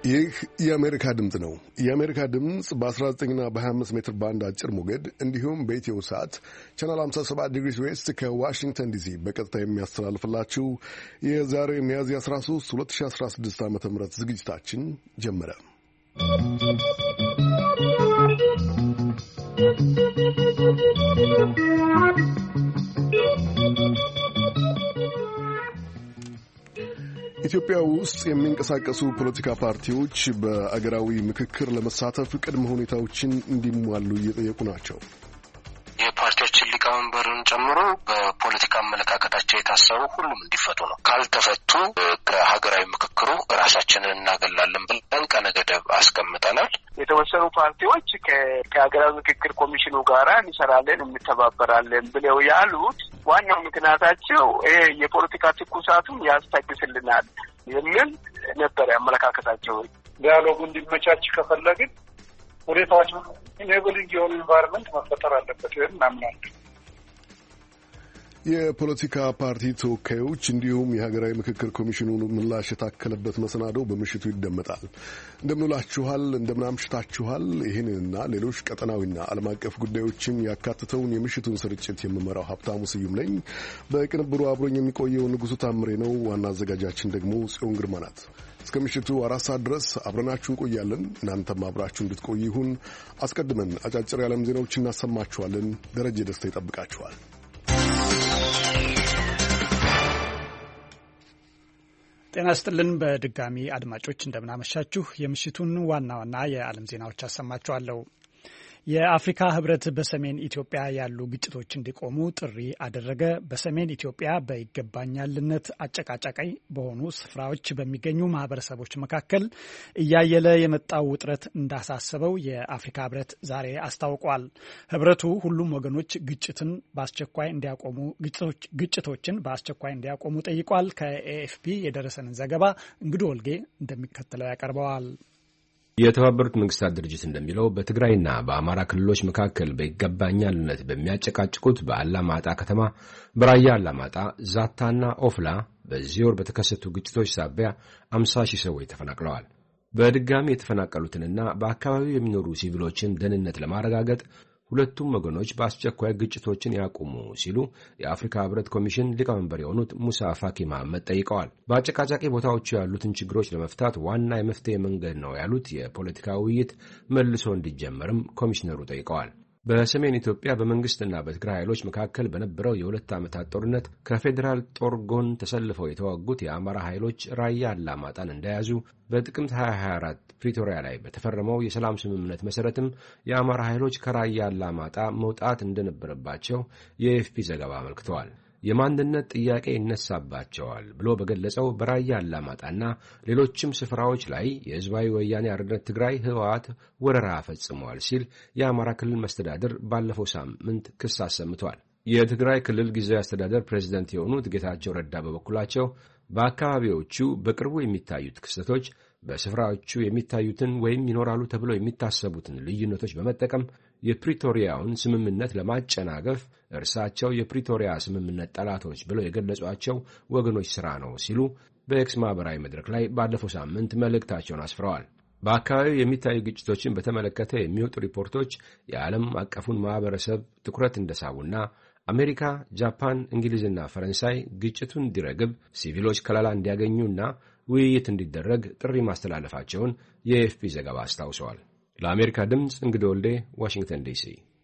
ይህ የአሜሪካ ድምፅ ነው። የአሜሪካ ድምፅ በ19ና በ25 ሜትር ባንድ አጭር ሞገድ እንዲሁም በኢትዮ ሰዓት ቻናል 57 ዲግሪስ ዌስት ከዋሽንግተን ዲሲ በቀጥታ የሚያስተላልፍላችሁ የዛሬ ሚያዝያ 13 2016 ዓ ም ዝግጅታችን ጀመረ። ኢትዮጵያ ውስጥ የሚንቀሳቀሱ ፖለቲካ ፓርቲዎች በአገራዊ ምክክር ለመሳተፍ ቅድመ ሁኔታዎችን እንዲሟሉ እየጠየቁ ናቸው። የፓርቲዎችን ሊቀመንበርን ጨምሮ በፖለቲካ አመለካከታቸው የታሰሩ ሁሉም እንዲፈቱ ነው። ካልተፈቱ ከሀገራዊ ምክክሩ ራሳችንን እናገላለን ብለን ቀነ ገደብ አስቀምጠናል። የተወሰኑ ፓርቲዎች ከሀገራዊ ምክክር ኮሚሽኑ ጋር እንሰራለን እንተባበራለን ብለው ያሉት ዋናው ምክንያታቸው የፖለቲካ ትኩሳቱን ያስታግስልናል የሚል ነበር አመለካከታቸው። ዲያሎጉ እንዲመቻች ከፈለግን ሁኔታዎች ኢኔብሊንግ የሆኑ ኢንቫይሮንመንት መፈጠር አለበት ይሄን እናምናለን። የፖለቲካ ፓርቲ ተወካዮች እንዲሁም የሀገራዊ ምክክር ኮሚሽኑን ምላሽ የታከለበት መሰናዶ በምሽቱ ይደመጣል። እንደምንላችኋል፣ እንደምናምሽታችኋል። ይህንንና ሌሎች ቀጠናዊና ዓለም አቀፍ ጉዳዮችን ያካትተውን የምሽቱን ስርጭት የምመራው ሀብታሙ ስዩም ነኝ። በቅንብሩ አብሮኝ የሚቆየው ንጉሱ ታምሬ ነው። ዋና አዘጋጃችን ደግሞ ጽዮን ግርማ ናት። እስከ ምሽቱ 4 ሰዓት ድረስ አብረናችሁ እንቆያለን። እናንተም አብራችሁ እንድትቆዩ ይሁን። አስቀድመን አጫጭር የዓለም ዜናዎች እናሰማችኋለን። ደረጀ ደስታ ይጠብቃችኋል። ጤና ይስጥልን። በድጋሚ አድማጮች እንደምናመሻችሁ። የምሽቱን ዋና ዋና የዓለም ዜናዎች አሰማችኋለሁ። የአፍሪካ ህብረት በሰሜን ኢትዮጵያ ያሉ ግጭቶች እንዲቆሙ ጥሪ አደረገ። በሰሜን ኢትዮጵያ በይገባኛልነት አጨቃጫቂ በሆኑ ስፍራዎች በሚገኙ ማህበረሰቦች መካከል እያየለ የመጣው ውጥረት እንዳሳሰበው የአፍሪካ ህብረት ዛሬ አስታውቋል። ህብረቱ ሁሉም ወገኖች ግጭቶችን በአስቸኳይ እንዲያቆሙ ጠይቋል። ከኤኤፍፒ የደረሰንን ዘገባ እንግዶ ወልጌ እንደሚከተለው ያቀርበዋል። የተባበሩት መንግስታት ድርጅት እንደሚለው በትግራይና በአማራ ክልሎች መካከል በይገባኛልነት በሚያጨቃጭቁት በአላማጣ ከተማ፣ በራያ አላማጣ፣ ዛታና ኦፍላ በዚህ ወር በተከሰቱ ግጭቶች ሳቢያ 50,000 ሰዎች ተፈናቅለዋል። በድጋሚ የተፈናቀሉትንና በአካባቢው የሚኖሩ ሲቪሎችን ደህንነት ለማረጋገጥ ሁለቱም ወገኖች በአስቸኳይ ግጭቶችን ያቁሙ ሲሉ የአፍሪካ ህብረት ኮሚሽን ሊቀመንበር የሆኑት ሙሳ ፋኪ መሐመድ ጠይቀዋል። በአጨቃጫቂ ቦታዎቹ ያሉትን ችግሮች ለመፍታት ዋና የመፍትሄ መንገድ ነው ያሉት የፖለቲካ ውይይት መልሶ እንዲጀመርም ኮሚሽነሩ ጠይቀዋል። በሰሜን ኢትዮጵያ በመንግስትና በትግራይ ኃይሎች መካከል በነበረው የ2 ዓመታት ጦርነት ከፌዴራል ጦር ጎን ተሰልፈው የተዋጉት የአማራ ኃይሎች ራያ አላማጣን እንደያዙ በጥቅምት 2024 ፕሪቶሪያ ላይ በተፈረመው የሰላም ስምምነት መሰረትም የአማራ ኃይሎች ከራያ አላማጣ መውጣት እንደነበረባቸው የኤኤፍፒ ዘገባ አመልክተዋል። የማንነት ጥያቄ ይነሳባቸዋል ብሎ በገለጸው በራያ አላማጣና ሌሎችም ስፍራዎች ላይ የህዝባዊ ወያኔ ሓርነት ትግራይ ህወሓት ወረራ ፈጽሟል ሲል የአማራ ክልል መስተዳድር ባለፈው ሳምንት ክስ አሰምቷል። የትግራይ ክልል ጊዜያዊ አስተዳደር ፕሬዝዳንት የሆኑት ጌታቸው ረዳ በበኩላቸው በአካባቢዎቹ በቅርቡ የሚታዩት ክስተቶች በስፍራዎቹ የሚታዩትን ወይም ይኖራሉ ተብለው የሚታሰቡትን ልዩነቶች በመጠቀም የፕሪቶሪያውን ስምምነት ለማጨናገፍ እርሳቸው የፕሪቶሪያ ስምምነት ጠላቶች ብለው የገለጿቸው ወገኖች ሥራ ነው ሲሉ በኤክስ ማኅበራዊ መድረክ ላይ ባለፈው ሳምንት መልእክታቸውን አስፍረዋል። በአካባቢው የሚታዩ ግጭቶችን በተመለከተ የሚወጡ ሪፖርቶች የዓለም አቀፉን ማኅበረሰብ ትኩረት እንደሳቡና አሜሪካ፣ ጃፓን፣ እንግሊዝና ፈረንሳይ ግጭቱን እንዲረግብ፣ ሲቪሎች ከለላ እንዲያገኙና ውይይት እንዲደረግ ጥሪ ማስተላለፋቸውን የኤኤፍፒ ዘገባ አስታውሰዋል። ለአሜሪካ ድምፅ እንግዶ ወልዴ ዋሽንግተን ዲሲ።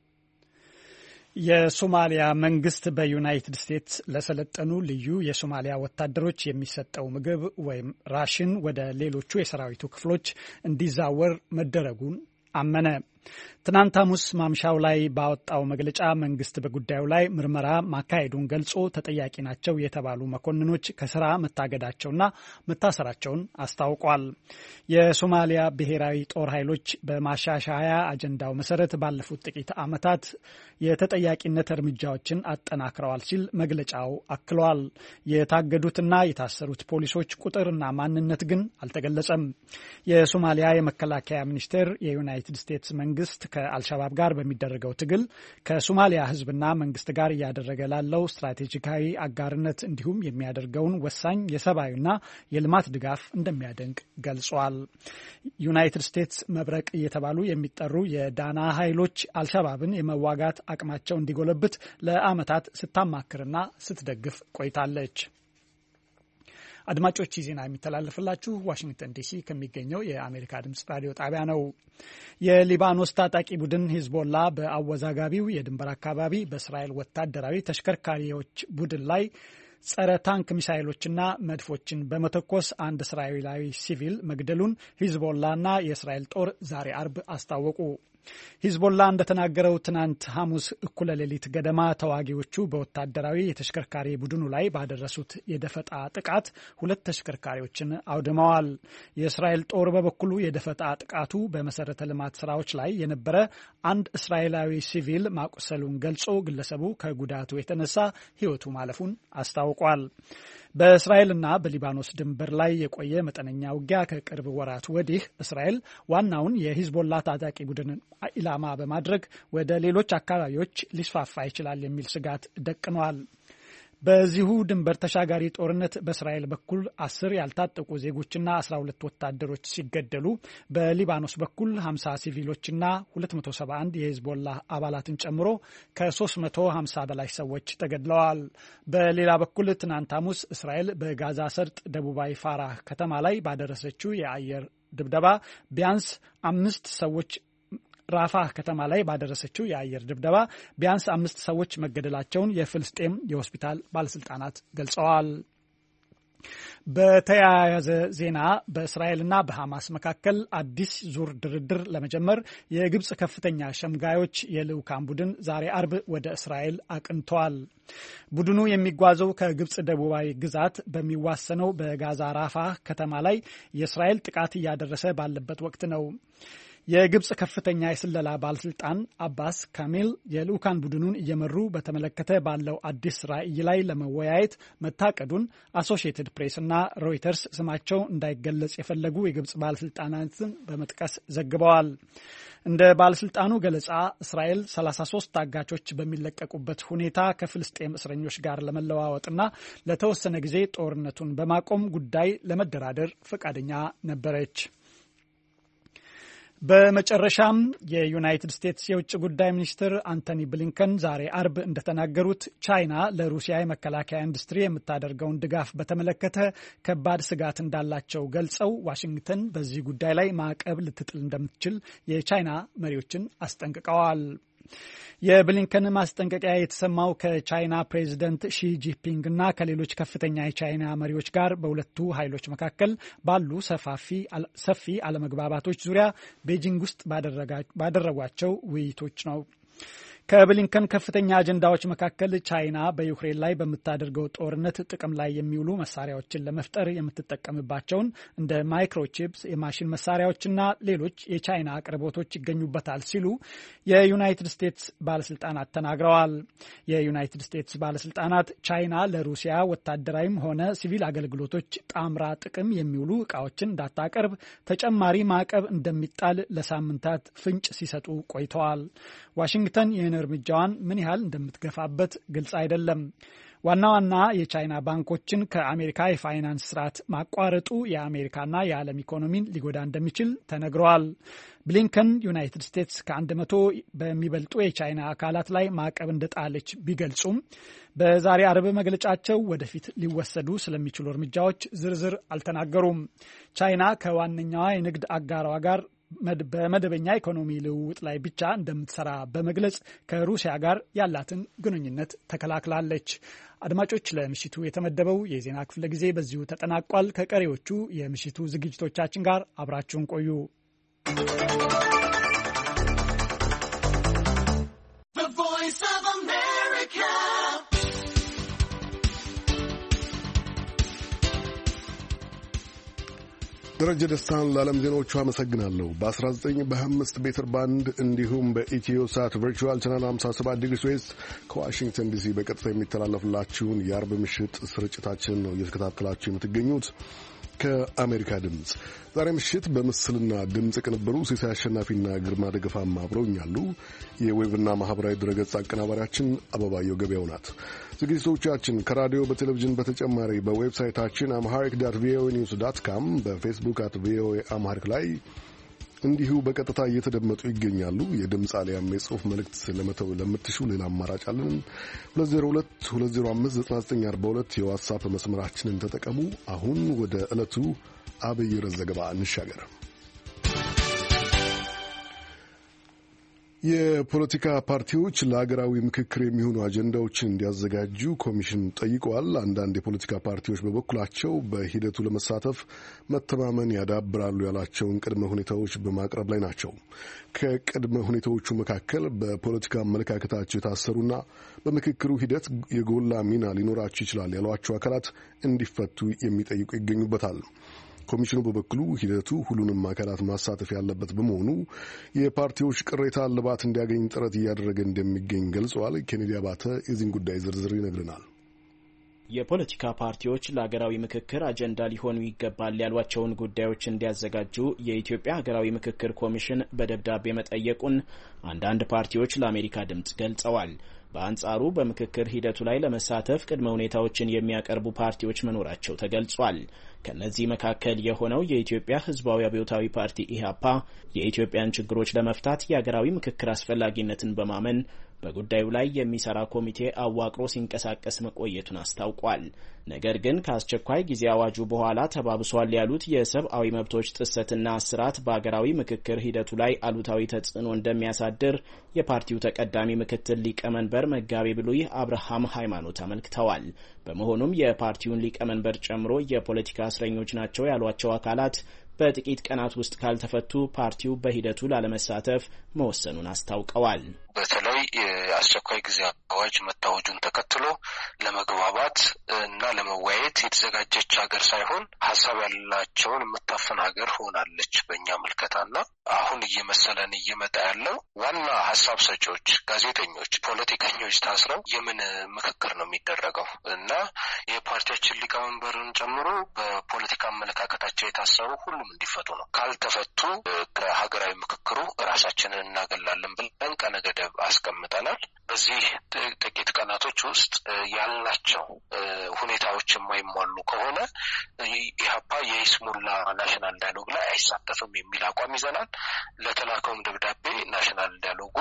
የሶማሊያ መንግስት በዩናይትድ ስቴትስ ለሰለጠኑ ልዩ የሶማሊያ ወታደሮች የሚሰጠው ምግብ ወይም ራሽን ወደ ሌሎቹ የሰራዊቱ ክፍሎች እንዲዛወር መደረጉን አመነ። ትናንት ሐሙስ ማምሻው ላይ ባወጣው መግለጫ መንግስት በጉዳዩ ላይ ምርመራ ማካሄዱን ገልጾ ተጠያቂ ናቸው የተባሉ መኮንኖች ከስራ መታገዳቸውና መታሰራቸውን አስታውቋል። የሶማሊያ ብሔራዊ ጦር ኃይሎች በማሻሻያ አጀንዳው መሰረት ባለፉት ጥቂት ዓመታት የተጠያቂነት እርምጃዎችን አጠናክረዋል ሲል መግለጫው አክሏል። የታገዱትና የታሰሩት ፖሊሶች ቁጥርና ማንነት ግን አልተገለጸም። የሶማሊያ የመከላከያ ሚኒስቴር የዩናይትድ ስቴትስ መንግስት ከአልሸባብ ጋር በሚደረገው ትግል ከሶማሊያ ህዝብና መንግስት ጋር እያደረገ ላለው ስትራቴጂካዊ አጋርነት እንዲሁም የሚያደርገውን ወሳኝ የሰብአዊና የልማት ድጋፍ እንደሚያደንቅ ገልጿል። ዩናይትድ ስቴትስ መብረቅ እየተባሉ የሚጠሩ የዳና ኃይሎች አልሸባብን የመዋጋት አቅማቸው እንዲጎለብት ለዓመታት ስታማክርና ስትደግፍ ቆይታለች። አድማጮች ዜና የሚተላለፍላችሁ ዋሽንግተን ዲሲ ከሚገኘው የአሜሪካ ድምጽ ራዲዮ ጣቢያ ነው። የሊባኖስ ታጣቂ ቡድን ሂዝቦላ በአወዛጋቢው የድንበር አካባቢ በእስራኤል ወታደራዊ ተሽከርካሪዎች ቡድን ላይ ጸረ ታንክ ሚሳይሎችና መድፎችን በመተኮስ አንድ እስራኤላዊ ሲቪል መግደሉን ሂዝቦላና የእስራኤል ጦር ዛሬ አርብ አስታወቁ። ሂዝቦላ እንደተናገረው ትናንት ሐሙስ እኩለ ሌሊት ገደማ ተዋጊዎቹ በወታደራዊ የተሽከርካሪ ቡድኑ ላይ ባደረሱት የደፈጣ ጥቃት 2 ተሽከርካሪዎችን አውድመዋል። የእስራኤል ጦር በበኩሉ የደፈጣ ጥቃቱ በመሰረተ ልማት ስራዎች ላይ የነበረ አንድ እስራኤላዊ ሲቪል ማቁሰሉን ገልጾ ግለሰቡ ከጉዳቱ የተነሳ ሕይወቱ ማለፉን አስታውቋል። በእስራኤልና በሊባኖስ ድንበር ላይ የቆየ መጠነኛ ውጊያ ከቅርብ ወራት ወዲህ እስራኤል ዋናውን የሂዝቦላ ታጣቂ ቡድን ኢላማ በማድረግ ወደ ሌሎች አካባቢዎች ሊስፋፋ ይችላል የሚል ስጋት ደቅኗል። በዚሁ ድንበር ተሻጋሪ ጦርነት በእስራኤል በኩል 10 ያልታጠቁ ዜጎችና 12 ወታደሮች ሲገደሉ በሊባኖስ በኩል 50 ሲቪሎችና 271 የሂዝቦላ አባላትን ጨምሮ ከ350 በላይ ሰዎች ተገድለዋል። በሌላ በኩል ትናንት ሐሙስ እስራኤል በጋዛ ሰርጥ ደቡባዊ ፋራህ ከተማ ላይ ባደረሰችው የአየር ድብደባ ቢያንስ 5 ሰዎች ራፋህ ከተማ ላይ ባደረሰችው የአየር ድብደባ ቢያንስ 5 ሰዎች መገደላቸውን የፍልስጤም የሆስፒታል ባለስልጣናት ገልጸዋል። በተያያዘ ዜና በእስራኤልና በሐማስ መካከል አዲስ ዙር ድርድር ለመጀመር የግብጽ ከፍተኛ ሸምጋዮች የልዑካን ቡድን ዛሬ አርብ ወደ እስራኤል አቅንተዋል። ቡድኑ የሚጓዘው ከግብጽ ደቡባዊ ግዛት በሚዋሰነው በጋዛ ራፋህ ከተማ ላይ የእስራኤል ጥቃት እያደረሰ ባለበት ወቅት ነው። የግብጽ ከፍተኛ የስለላ ባለስልጣን አባስ ካሚል የልዑካን ቡድኑን እየመሩ በተመለከተ ባለው አዲስ ራዕይ ላይ ለመወያየት መታቀዱን አሶሺየትድ ፕሬስ እና ሮይተርስ ስማቸው እንዳይገለጽ የፈለጉ የግብጽ ባለስልጣናትን በመጥቀስ ዘግበዋል። እንደ ባለስልጣኑ ገለጻ እስራኤል 33 ታጋቾች በሚለቀቁበት ሁኔታ ከፍልስጤም እስረኞች ጋር ለመለዋወጥና ለተወሰነ ጊዜ ጦርነቱን በማቆም ጉዳይ ለመደራደር ፈቃደኛ ነበረች። በመጨረሻም የዩናይትድ ስቴትስ የውጭ ጉዳይ ሚኒስትር አንቶኒ ብሊንከን ዛሬ አርብ እንደተናገሩት ቻይና ለሩሲያ የመከላከያ ኢንዱስትሪ የምታደርገውን ድጋፍ በተመለከተ ከባድ ስጋት እንዳላቸው ገልጸው ዋሽንግተን በዚህ ጉዳይ ላይ ማዕቀብ ልትጥል እንደምትችል የቻይና መሪዎችን አስጠንቅቀዋል። የብሊንከን ማስጠንቀቂያ የተሰማው ከቻይና ፕሬዚደንት ሺ ጂንፒንግ እና ከሌሎች ከፍተኛ የቻይና መሪዎች ጋር በሁለቱ ኃይሎች መካከል ባሉ ሰፊ አለመግባባቶች ዙሪያ ቤጂንግ ውስጥ ባደረጓቸው ውይይቶች ነው። ከብሊንከን ከፍተኛ አጀንዳዎች መካከል ቻይና በዩክሬን ላይ በምታደርገው ጦርነት ጥቅም ላይ የሚውሉ መሳሪያዎችን ለመፍጠር የምትጠቀምባቸውን እንደ ማይክሮቺፕስ የማሽን መሳሪያዎችና ሌሎች የቻይና አቅርቦቶች ይገኙበታል ሲሉ የዩናይትድ ስቴትስ ባለስልጣናት ተናግረዋል። የዩናይትድ ስቴትስ ባለስልጣናት ቻይና ለሩሲያ ወታደራዊም ሆነ ሲቪል አገልግሎቶች ጣምራ ጥቅም የሚውሉ ዕቃዎችን እንዳታቀርብ ተጨማሪ ማዕቀብ እንደሚጣል ለሳምንታት ፍንጭ ሲሰጡ ቆይተዋል። ዋሽንግተን እርምጃዋን ምን ያህል እንደምትገፋበት ግልጽ አይደለም። ዋና ዋና የቻይና ባንኮችን ከአሜሪካ የፋይናንስ ስርዓት ማቋረጡ የአሜሪካና የዓለም ኢኮኖሚን ሊጎዳ እንደሚችል ተነግረዋል። ብሊንከን ዩናይትድ ስቴትስ ከ100 በሚበልጡ የቻይና አካላት ላይ ማዕቀብ እንደጣለች ቢገልጹም በዛሬ አርብ መግለጫቸው ወደፊት ሊወሰዱ ስለሚችሉ እርምጃዎች ዝርዝር አልተናገሩም። ቻይና ከዋነኛዋ የንግድ አጋሯ ጋር በመደበኛ ኢኮኖሚ ልውውጥ ላይ ብቻ እንደምትሰራ በመግለጽ ከሩሲያ ጋር ያላትን ግንኙነት ተከላክላለች። አድማጮች፣ ለምሽቱ የተመደበው የዜና ክፍለ ጊዜ በዚሁ ተጠናቋል። ከቀሪዎቹ የምሽቱ ዝግጅቶቻችን ጋር አብራችሁን ቆዩ። ደረጀ ደስታን ለዓለም ዜናዎቹ አመሰግናለሁ። በ19 በ25 ሜትር ባንድ እንዲሁም በኢትዮ ሳት ቨርቹዋል ቻናል 57 ዲግሪ ዌስት ከዋሽንግተን ዲሲ በቀጥታ የሚተላለፍላችሁን የአርብ ምሽት ስርጭታችን ነው እየተከታተላችሁ የምትገኙት። ከአሜሪካ ድምፅ ዛሬ ምሽት በምስልና ድምፅ ቅንብሩ ሲሳይ አሸናፊና ግርማ ደገፋም አብረውኛሉ። የዌብና ማህበራዊ ድረገጽ አቀናባሪያችን አበባየው ገበያው ናት። ዝግጅቶቻችን ከራዲዮ በቴሌቪዥን በተጨማሪ በዌብሳይታችን amharic.voanews.com በፌስቡክ @voa amharic ላይ እንዲሁ በቀጥታ እየተደመጡ ይገኛሉ። የድምፅ አሊያም የጽሑፍ መልእክት ለመተው ለምትሹ ሌላ አማራጭ አለን። 2022059942 የዋትስአፕ መስመራችንን ተጠቀሙ። አሁን ወደ ዕለቱ አብይ ርዕስ ዘገባ እንሻገር። የፖለቲካ ፓርቲዎች ለሀገራዊ ምክክር የሚሆኑ አጀንዳዎችን እንዲያዘጋጁ ኮሚሽን ጠይቀዋል። አንዳንድ የፖለቲካ ፓርቲዎች በበኩላቸው በሂደቱ ለመሳተፍ መተማመን ያዳብራሉ ያላቸውን ቅድመ ሁኔታዎች በማቅረብ ላይ ናቸው። ከቅድመ ሁኔታዎቹ መካከል በፖለቲካ አመለካከታቸው የታሰሩና በምክክሩ ሂደት የጎላ ሚና ሊኖራቸው ይችላል ያሏቸው አካላት እንዲፈቱ የሚጠይቁ ይገኙበታል። ኮሚሽኑ በበኩሉ ሂደቱ ሁሉንም አካላት ማሳተፍ ያለበት በመሆኑ የፓርቲዎች ቅሬታ እልባት እንዲያገኝ ጥረት እያደረገ እንደሚገኝ ገልጸዋል። ኬኔዲ አባተ የዚህን ጉዳይ ዝርዝር ይነግረናል። የፖለቲካ ፓርቲዎች ለሀገራዊ ምክክር አጀንዳ ሊሆኑ ይገባል ያሏቸውን ጉዳዮች እንዲያዘጋጁ የኢትዮጵያ ሀገራዊ ምክክር ኮሚሽን በደብዳቤ መጠየቁን አንዳንድ ፓርቲዎች ለአሜሪካ ድምጽ ገልጸዋል። በአንጻሩ በምክክር ሂደቱ ላይ ለመሳተፍ ቅድመ ሁኔታዎችን የሚያቀርቡ ፓርቲዎች መኖራቸው ተገልጿል። ከነዚህ መካከል የሆነው የኢትዮጵያ ሕዝባዊ አብዮታዊ ፓርቲ ኢህአፓ የኢትዮጵያን ችግሮች ለመፍታት የሀገራዊ ምክክር አስፈላጊነትን በማመን በጉዳዩ ላይ የሚሰራ ኮሚቴ አዋቅሮ ሲንቀሳቀስ መቆየቱን አስታውቋል። ነገር ግን ከአስቸኳይ ጊዜ አዋጁ በኋላ ተባብሷል ያሉት የሰብአዊ መብቶች ጥሰትና እስራት በሀገራዊ ምክክር ሂደቱ ላይ አሉታዊ ተጽዕኖ እንደሚያሳድር የፓርቲው ተቀዳሚ ምክትል ሊቀመንበር መጋቤ ብሉይ አብርሃም ሃይማኖት አመልክተዋል። በመሆኑም የፓርቲውን ሊቀመንበር ጨምሮ የፖለቲካ እስረኞች ናቸው ያሏቸው አካላት በጥቂት ቀናት ውስጥ ካልተፈቱ ፓርቲው በሂደቱ ላለመሳተፍ መወሰኑን አስታውቀዋል። በተለይ የአስቸኳይ ጊዜ አዋጅ መታወጁን ተከትሎ ለመግባባት እና ለመወያየት የተዘጋጀች ሀገር ሳይሆን ሀሳብ ያላቸውን የምታፈን ሀገር ሆናለች በእኛ ምልከታና አሁን እየመሰለን እየመጣ ያለው ዋና ሀሳብ ሰጪዎች፣ ጋዜጠኞች፣ ፖለቲከኞች ታስረው የምን ምክክር ነው የሚደረገው እና የፓርቲያችን ሊቀመንበርን ጨምሮ በፖለቲካ አመለካከታቸው የታሰሩ ሁሉም እንዲፈቱ ነው። ካልተፈቱ ከሀገራዊ ምክክሩ ራሳችንን እናገላለን ብለን ቀነ ገደብ አስቀምጠናል። በዚህ ጥቂት ቀናቶች ውስጥ ያልናቸው ሁኔታዎች የማይሟሉ ከሆነ ኢህአፓ የይስሙላ ናሽናል ዳያሎግ ላይ አይሳተፍም የሚል አቋም ይዘናል። ለተላከውም ደብዳቤ ናሽናል ዳያሎጉ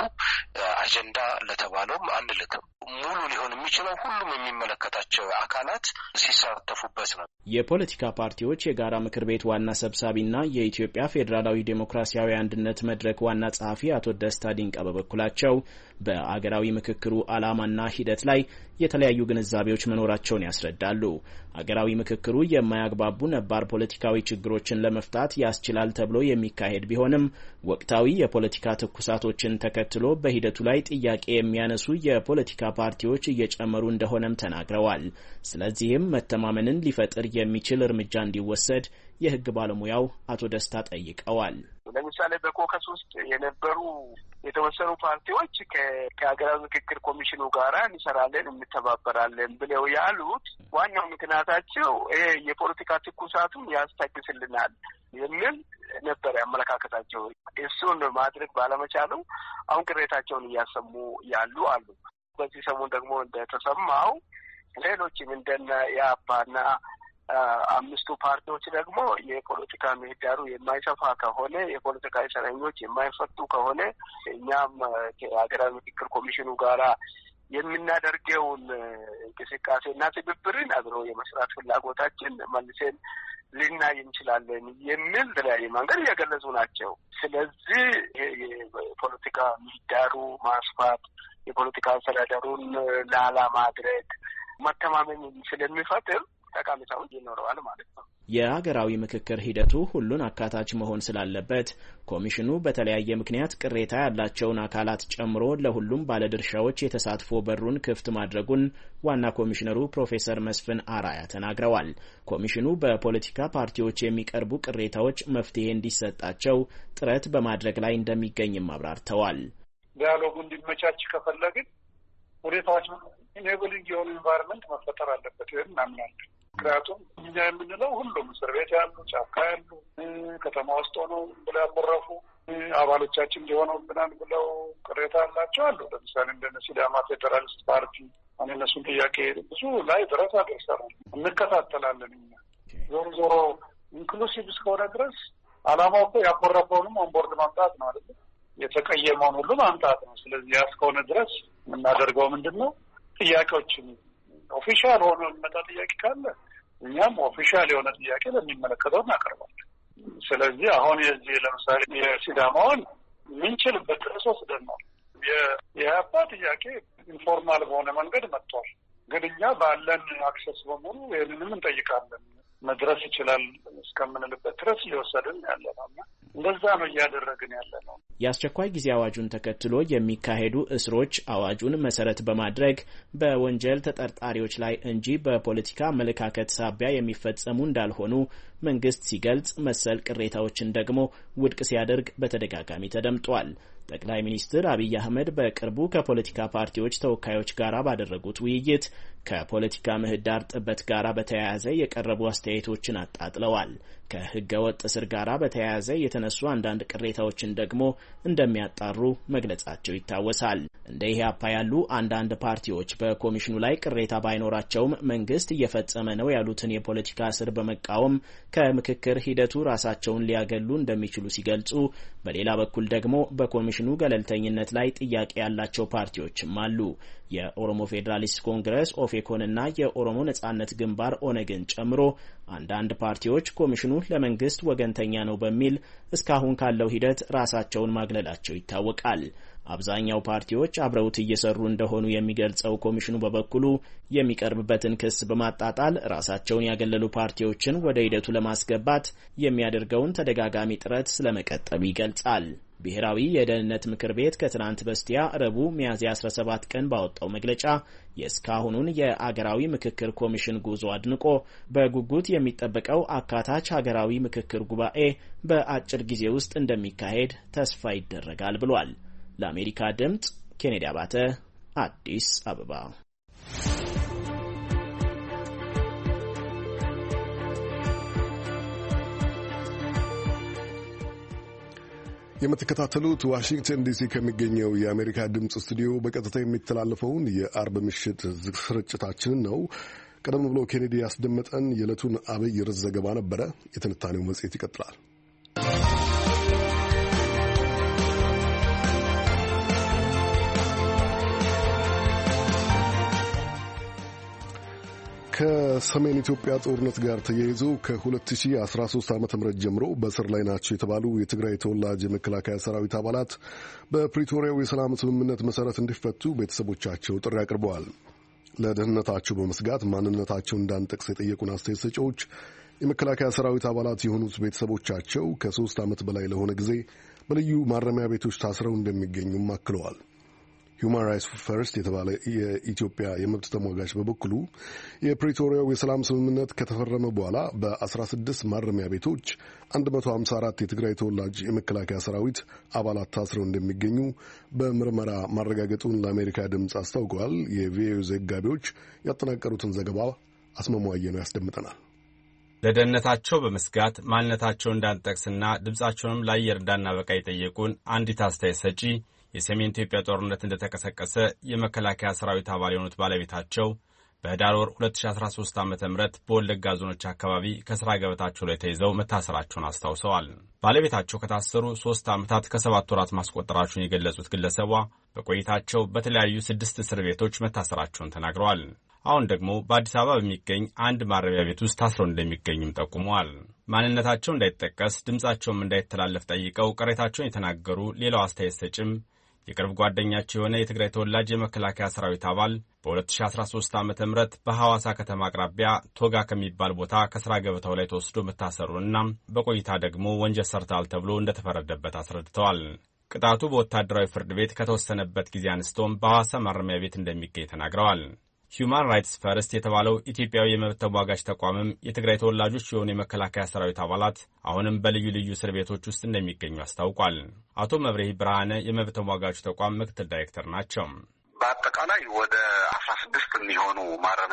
አጀንዳ ለተባለውም አንልክም። ሙሉ ሊሆን የሚችለው ሁሉም የሚመለከታቸው አካላት ሲሳተፉበት ነው። የፖለቲካ ፓርቲዎች የጋራ ምክር ቤት ዋና ሰብሳቢና የኢትዮጵያ ፌዴራላዊ ዴሞክራሲያዊ አንድነት መድረክ ዋና ጸሐፊ አቶ ደስታ ዲንቃ በበኩላቸው በአገራዊ ምክክሩ ዓላማና ሂደት ላይ የተለያዩ ግንዛቤዎች መኖራቸውን ያስረዳሉ። አገራዊ ምክክሩ የማያግባቡ ነባር ፖለቲካዊ ችግሮችን ለመፍታት ያስችላል ተብሎ የሚካሄድ ቢሆንም ወቅታዊ የፖለቲካ ትኩሳቶችን ተከትሎ በሂደቱ ላይ ጥያቄ የሚያነሱ የፖለቲካ ፓርቲዎች እየጨመሩ እንደሆነም ተናግረዋል። ስለዚህም መተማመንን ሊፈጥር የሚችል እርምጃ እንዲወሰድ የሕግ ባለሙያው አቶ ደስታ ጠይቀዋል። ለምሳሌ በኮከስ ውስጥ የነበሩ የተወሰኑ ፓርቲዎች ከሀገራዊ ምክክር ኮሚሽኑ ጋር እንሰራለን እንተባበራለን ብለው ያሉት ዋናው ምክንያታቸው ይሄ የፖለቲካ ትኩሳቱን ያስታግስልናል የሚል ነበር አመለካከታቸው። እሱን ማድረግ ባለመቻሉ አሁን ቅሬታቸውን እያሰሙ ያሉ አሉ። በዚህ ሰሞን ደግሞ እንደተሰማው ሌሎችም እንደነ የአፓና አምስቱ ፓርቲዎች ደግሞ የፖለቲካ ምህዳሩ የማይሰፋ ከሆነ የፖለቲካ እስረኞች የማይፈቱ ከሆነ እኛም ከሀገራዊ ምክክር ኮሚሽኑ ጋራ የምናደርገውን እንቅስቃሴና ትብብርን አብሮ የመስራት ፍላጎታችን መልሰን ልናይ እንችላለን የሚል ተለያየ መንገድ እየገለጹ ናቸው። ስለዚህ የፖለቲካ ምህዳሩ ማስፋት የፖለቲካ አስተዳደሩን ላላ ማድረግ መተማመን ስለሚፈጥር ጠቃሚታዎች ይኖረዋል ማለት ነው። የሀገራዊ ምክክር ሂደቱ ሁሉን አካታች መሆን ስላለበት ኮሚሽኑ በተለያየ ምክንያት ቅሬታ ያላቸውን አካላት ጨምሮ ለሁሉም ባለድርሻዎች የተሳትፎ በሩን ክፍት ማድረጉን ዋና ኮሚሽነሩ ፕሮፌሰር መስፍን አራያ ተናግረዋል። ኮሚሽኑ በፖለቲካ ፓርቲዎች የሚቀርቡ ቅሬታዎች መፍትሄ እንዲሰጣቸው ጥረት በማድረግ ላይ እንደሚገኝም አብራርተዋል። ዲያሎጉ እንዲመቻች ከፈለግን ሁኔታዎች ኢኔብሊንግ የሆኑ ኢንቫይሮንመንት መፈጠር አለበት ይህን እናምናለን። ምክንያቱም እኛ የምንለው ሁሉም እስር ቤት ያሉ፣ ጫካ ያሉ፣ ከተማ ውስጥ ሆነው ብለው ያኮረፉ አባሎቻችን ሊሆኑብናል ብለው ቅሬታ ያላቸው አሉ። ለምሳሌ እንደ ሲዳማ ፌዴራሊስት ፓርቲ እነሱን ጥያቄ ብዙ ላይ ድረስ አደርሰናል፣ እንከታተላለን። እኛ ዞሮ ኢንክሉሲቭ እስከሆነ ድረስ አላማው እኮ ያኮረፈውንም ኦንቦርድ ማምጣት ነው አይደል? የተቀየመውን ሁሉ ማምጣት ነው። ስለዚህ ያ እስከሆነ ድረስ የምናደርገው ምንድን ነው? ጥያቄዎችን ኦፊሻል ሆኖ የሚመጣ ጥያቄ ካለ እኛም ኦፊሻል የሆነ ጥያቄ ለሚመለከተው እናቀርባለን። ስለዚህ አሁን የዚህ ለምሳሌ የሲዳማውን የምንችልበት ድረስ ወስደናል። የኢህአፓ ጥያቄ ኢንፎርማል በሆነ መንገድ መጥቷል። ግን እኛ ባለን አክሰስ በሙሉ ይህንንም እንጠይቃለን። መድረስ ይችላል እስከምንልበት ድረስ እየወሰድን ያለ ነው። እንደዛ ነው እያደረግን ያለ ነው። የአስቸኳይ ጊዜ አዋጁን ተከትሎ የሚካሄዱ እስሮች አዋጁን መሰረት በማድረግ በወንጀል ተጠርጣሪዎች ላይ እንጂ በፖለቲካ አመለካከት ሳቢያ የሚፈጸሙ እንዳልሆኑ መንግስት ሲገልጽ፣ መሰል ቅሬታዎችን ደግሞ ውድቅ ሲያደርግ በተደጋጋሚ ተደምጧል። ጠቅላይ ሚኒስትር አብይ አህመድ በቅርቡ ከፖለቲካ ፓርቲዎች ተወካዮች ጋር ባደረጉት ውይይት ከፖለቲካ ምህዳር ጥበት ጋር በተያያዘ የቀረቡ አስተያየቶችን አጣጥለዋል። ከህገ ወጥ እስር ጋር በተያያዘ የተነሱ አንዳንድ ቅሬታዎችን ደግሞ እንደሚያጣሩ መግለጻቸው ይታወሳል። እንደ ኢህአፓ ያሉ አንዳንድ ፓርቲዎች በኮሚሽኑ ላይ ቅሬታ ባይኖራቸውም መንግስት እየፈጸመ ነው ያሉትን የፖለቲካ እስር በመቃወም ከምክክር ሂደቱ ራሳቸውን ሊያገሉ እንደሚችሉ ሲገልጹ፣ በሌላ በኩል ደግሞ በኮሚሽኑ ገለልተኝነት ላይ ጥያቄ ያላቸው ፓርቲዎችም አሉ። የኦሮሞ ፌዴራሊስት ኮንግረስ ኦፌኮንና የኦሮሞ ነጻነት ግንባር ኦነግን ጨምሮ አንዳንድ ፓርቲዎች ኮሚሽኑ ለመንግስት ወገንተኛ ነው በሚል እስካሁን ካለው ሂደት ራሳቸውን ማግለላቸው ይታወቃል። አብዛኛው ፓርቲዎች አብረውት እየሰሩ እንደሆኑ የሚገልጸው ኮሚሽኑ በበኩሉ የሚቀርብበትን ክስ በማጣጣል ራሳቸውን ያገለሉ ፓርቲዎችን ወደ ሂደቱ ለማስገባት የሚያደርገውን ተደጋጋሚ ጥረት ስለመቀጠሉ ይገልጻል። ብሔራዊ የደህንነት ምክር ቤት ከትናንት በስቲያ ረቡዕ ሚያዝያ 17 ቀን ባወጣው መግለጫ የእስካሁኑን የአገራዊ ምክክር ኮሚሽን ጉዞ አድንቆ በጉጉት የሚጠበቀው አካታች ሀገራዊ ምክክር ጉባኤ በአጭር ጊዜ ውስጥ እንደሚካሄድ ተስፋ ይደረጋል ብሏል። ለአሜሪካ ድምጽ ኬኔዲ አባተ አዲስ አበባ። የምትከታተሉት ዋሽንግተን ዲሲ ከሚገኘው የአሜሪካ ድምፅ ስቱዲዮ በቀጥታ የሚተላለፈውን የአርብ ምሽት ስርጭታችንን ነው። ቀደም ብሎ ኬኔዲ ያስደመጠን የዕለቱን አብይ ርዕስ ዘገባ ነበረ። የትንታኔው መጽሔት ይቀጥላል። ከሰሜን ኢትዮጵያ ጦርነት ጋር ተያይዞ ከ2013 ዓ.ም ጀምሮ በእስር ላይ ናቸው የተባሉ የትግራይ ተወላጅ የመከላከያ ሰራዊት አባላት በፕሪቶሪያው የሰላም ስምምነት መሰረት እንዲፈቱ ቤተሰቦቻቸው ጥሪ አቅርበዋል። ለደህንነታቸው በመስጋት ማንነታቸው እንዳንጠቅስ የጠየቁን አስተያየት ሰጪዎች የመከላከያ ሰራዊት አባላት የሆኑት ቤተሰቦቻቸው ከ3 ዓመት በላይ ለሆነ ጊዜ በልዩ ማረሚያ ቤቶች ታስረው እንደሚገኙም አክለዋል። ሁማን ራይትስ ፈርስት የተባለ የኢትዮጵያ የመብት ተሟጋች በበኩሉ የፕሪቶሪያው የሰላም ስምምነት ከተፈረመ በኋላ በ16 ማረሚያ ቤቶች 154 የትግራይ ተወላጅ የመከላከያ ሰራዊት አባላት ታስረው እንደሚገኙ በምርመራ ማረጋገጡን ለአሜሪካ ድምፅ አስታውቀዋል። የቪኦኤ ዘጋቢዎች ያጠናቀሩትን ዘገባ አስመሟየ ነው ያስደምጠናል። ለደህንነታቸው በመስጋት ማንነታቸው እንዳንጠቅስና ድምጻቸውንም ለአየር እንዳናበቃ የጠየቁን አንዲት አስተያየት ሰጪ የሰሜን ኢትዮጵያ ጦርነት እንደተቀሰቀሰ የመከላከያ ሰራዊት አባል የሆኑት ባለቤታቸው በህዳር ወር 2013 ዓ.ም በወለጋ ዞኖች አካባቢ ከስራ ገበታቸው ላይ ተይዘው መታሰራቸውን አስታውሰዋል። ባለቤታቸው ከታሰሩ 3 ዓመታት ከ7 ወራት ማስቆጠራቸውን የገለጹት ግለሰቧ በቆይታቸው በተለያዩ 6 እስር ቤቶች መታሰራቸውን ተናግረዋል። አሁን ደግሞ በአዲስ አበባ በሚገኝ አንድ ማረሚያ ቤት ውስጥ ታስረው እንደሚገኙም ጠቁመዋል። ማንነታቸው እንዳይጠቀስ ድምጻቸውም እንዳይተላለፍ ጠይቀው ቅሬታቸውን የተናገሩ ሌላው አስተያየት ሰጭም የቅርብ ጓደኛቸው የሆነ የትግራይ ተወላጅ የመከላከያ ሰራዊት አባል በ2013 ዓ.ም በሐዋሳ ከተማ አቅራቢያ ቶጋ ከሚባል ቦታ ከስራ ገበታው ላይ ተወስዶ መታሰሩንና በቆይታ ደግሞ ወንጀል ሰርተዋል ተብሎ እንደተፈረደበት አስረድተዋል። ቅጣቱ በወታደራዊ ፍርድ ቤት ከተወሰነበት ጊዜ አንስቶም በሐዋሳ ማረሚያ ቤት እንደሚገኝ ተናግረዋል። ሁማን ራይትስ ፈርስት የተባለው ኢትዮጵያዊ የመብት ተሟጋች ተቋምም የትግራይ ተወላጆች የሆኑ የመከላከያ ሰራዊት አባላት አሁንም በልዩ ልዩ እስር ቤቶች ውስጥ እንደሚገኙ አስታውቋል። አቶ መብሬህ ብርሃነ የመብት ተሟጋቹ ተቋም ምክትል ዳይሬክተር ናቸው። በአጠቃላይ ወደ 16 የሚሆኑ ማረሚያ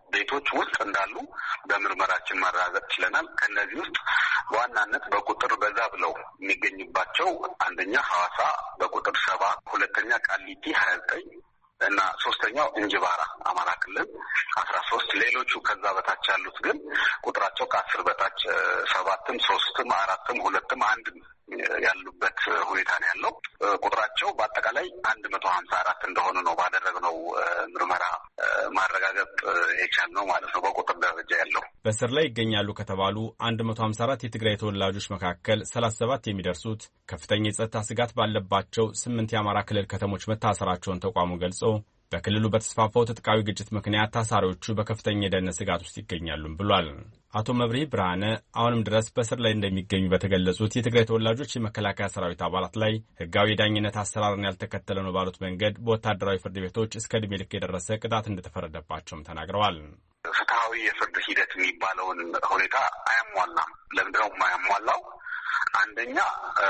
ቤቶች ውስጥ እንዳሉ በምርመራችን ማረጋገጥ ችለናል። ከነዚህ ውስጥ በዋናነት በቁጥር በዛ ብለው የሚገኙባቸው አንደኛ ሐዋሳ በቁጥር 7፣ ሁለተኛ ቃሊቲ 29 እና ሶስተኛው እንጅባራ አማራ ክልል 13። ሌሎቹ ከዛ በታች ያሉት ግን ቁጥራቸው ከ10 በታች 7ም 3ም 4ም 2ም 1ም ያሉበት ሁኔታ ነው ያለው። ቁጥራቸው በአጠቃላይ 154 እንደሆኑ ነው ባደረግነው ምርመራ ማረጋገጥ የቻልነው ማለት ነው። በቁጥር ደረጃ ያለው በስር ላይ ይገኛሉ ከተባሉ 154 የትግራይ ተወላጆች መካከል 37 የሚደርሱት ከፍተኛ የጸጥታ ስጋት ባለባቸው 8 የአማራ ክልል ከተሞች መታሰራቸውን ተቋሙ ገልጾ በክልሉ በተስፋፋው ትጥቃዊ ግጭት ምክንያት ታሳሪዎቹ በከፍተኛ የደህንነት ስጋት ውስጥ ይገኛሉም ብሏል። አቶ መብርሂ ብርሃነ አሁንም ድረስ በስር ላይ እንደሚገኙ በተገለጹት የትግራይ ተወላጆች የመከላከያ ሰራዊት አባላት ላይ ህጋዊ የዳኝነት አሰራርን ያልተከተለ ነው ባሉት መንገድ በወታደራዊ ፍርድ ቤቶች እስከ ዕድሜ ልክ የደረሰ ቅጣት እንደተፈረደባቸውም ተናግረዋል። ፍትሐዊ የፍርድ ሂደት የሚባለውን ሁኔታ አያሟላም። ለምንድነው የማያሟላው? አንደኛ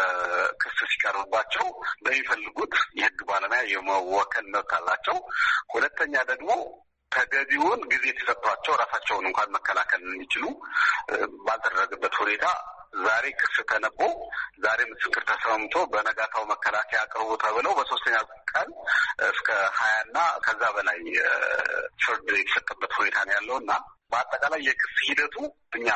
ክስ ሲቀርብባቸው በሚፈልጉት የህግ ባለሙያ የመወከል መብት አላቸው። ሁለተኛ ደግሞ ተገቢውን ጊዜ ተሰጥቷቸው ራሳቸውን እንኳን መከላከል የሚችሉ ባልተደረገበት ሁኔታ ዛሬ ክስ ተነቦ ዛሬ ምስክር ተሰምቶ በነጋታው መከላከያ አቅርቡ ተብለው በሶስተኛ ቀን እስከ 20 እና ከዛ በላይ ፍርድ የተሰጠበት ሁኔታ ነው ያለው እና በአጠቃላይ የክስ ሂደቱ እኛ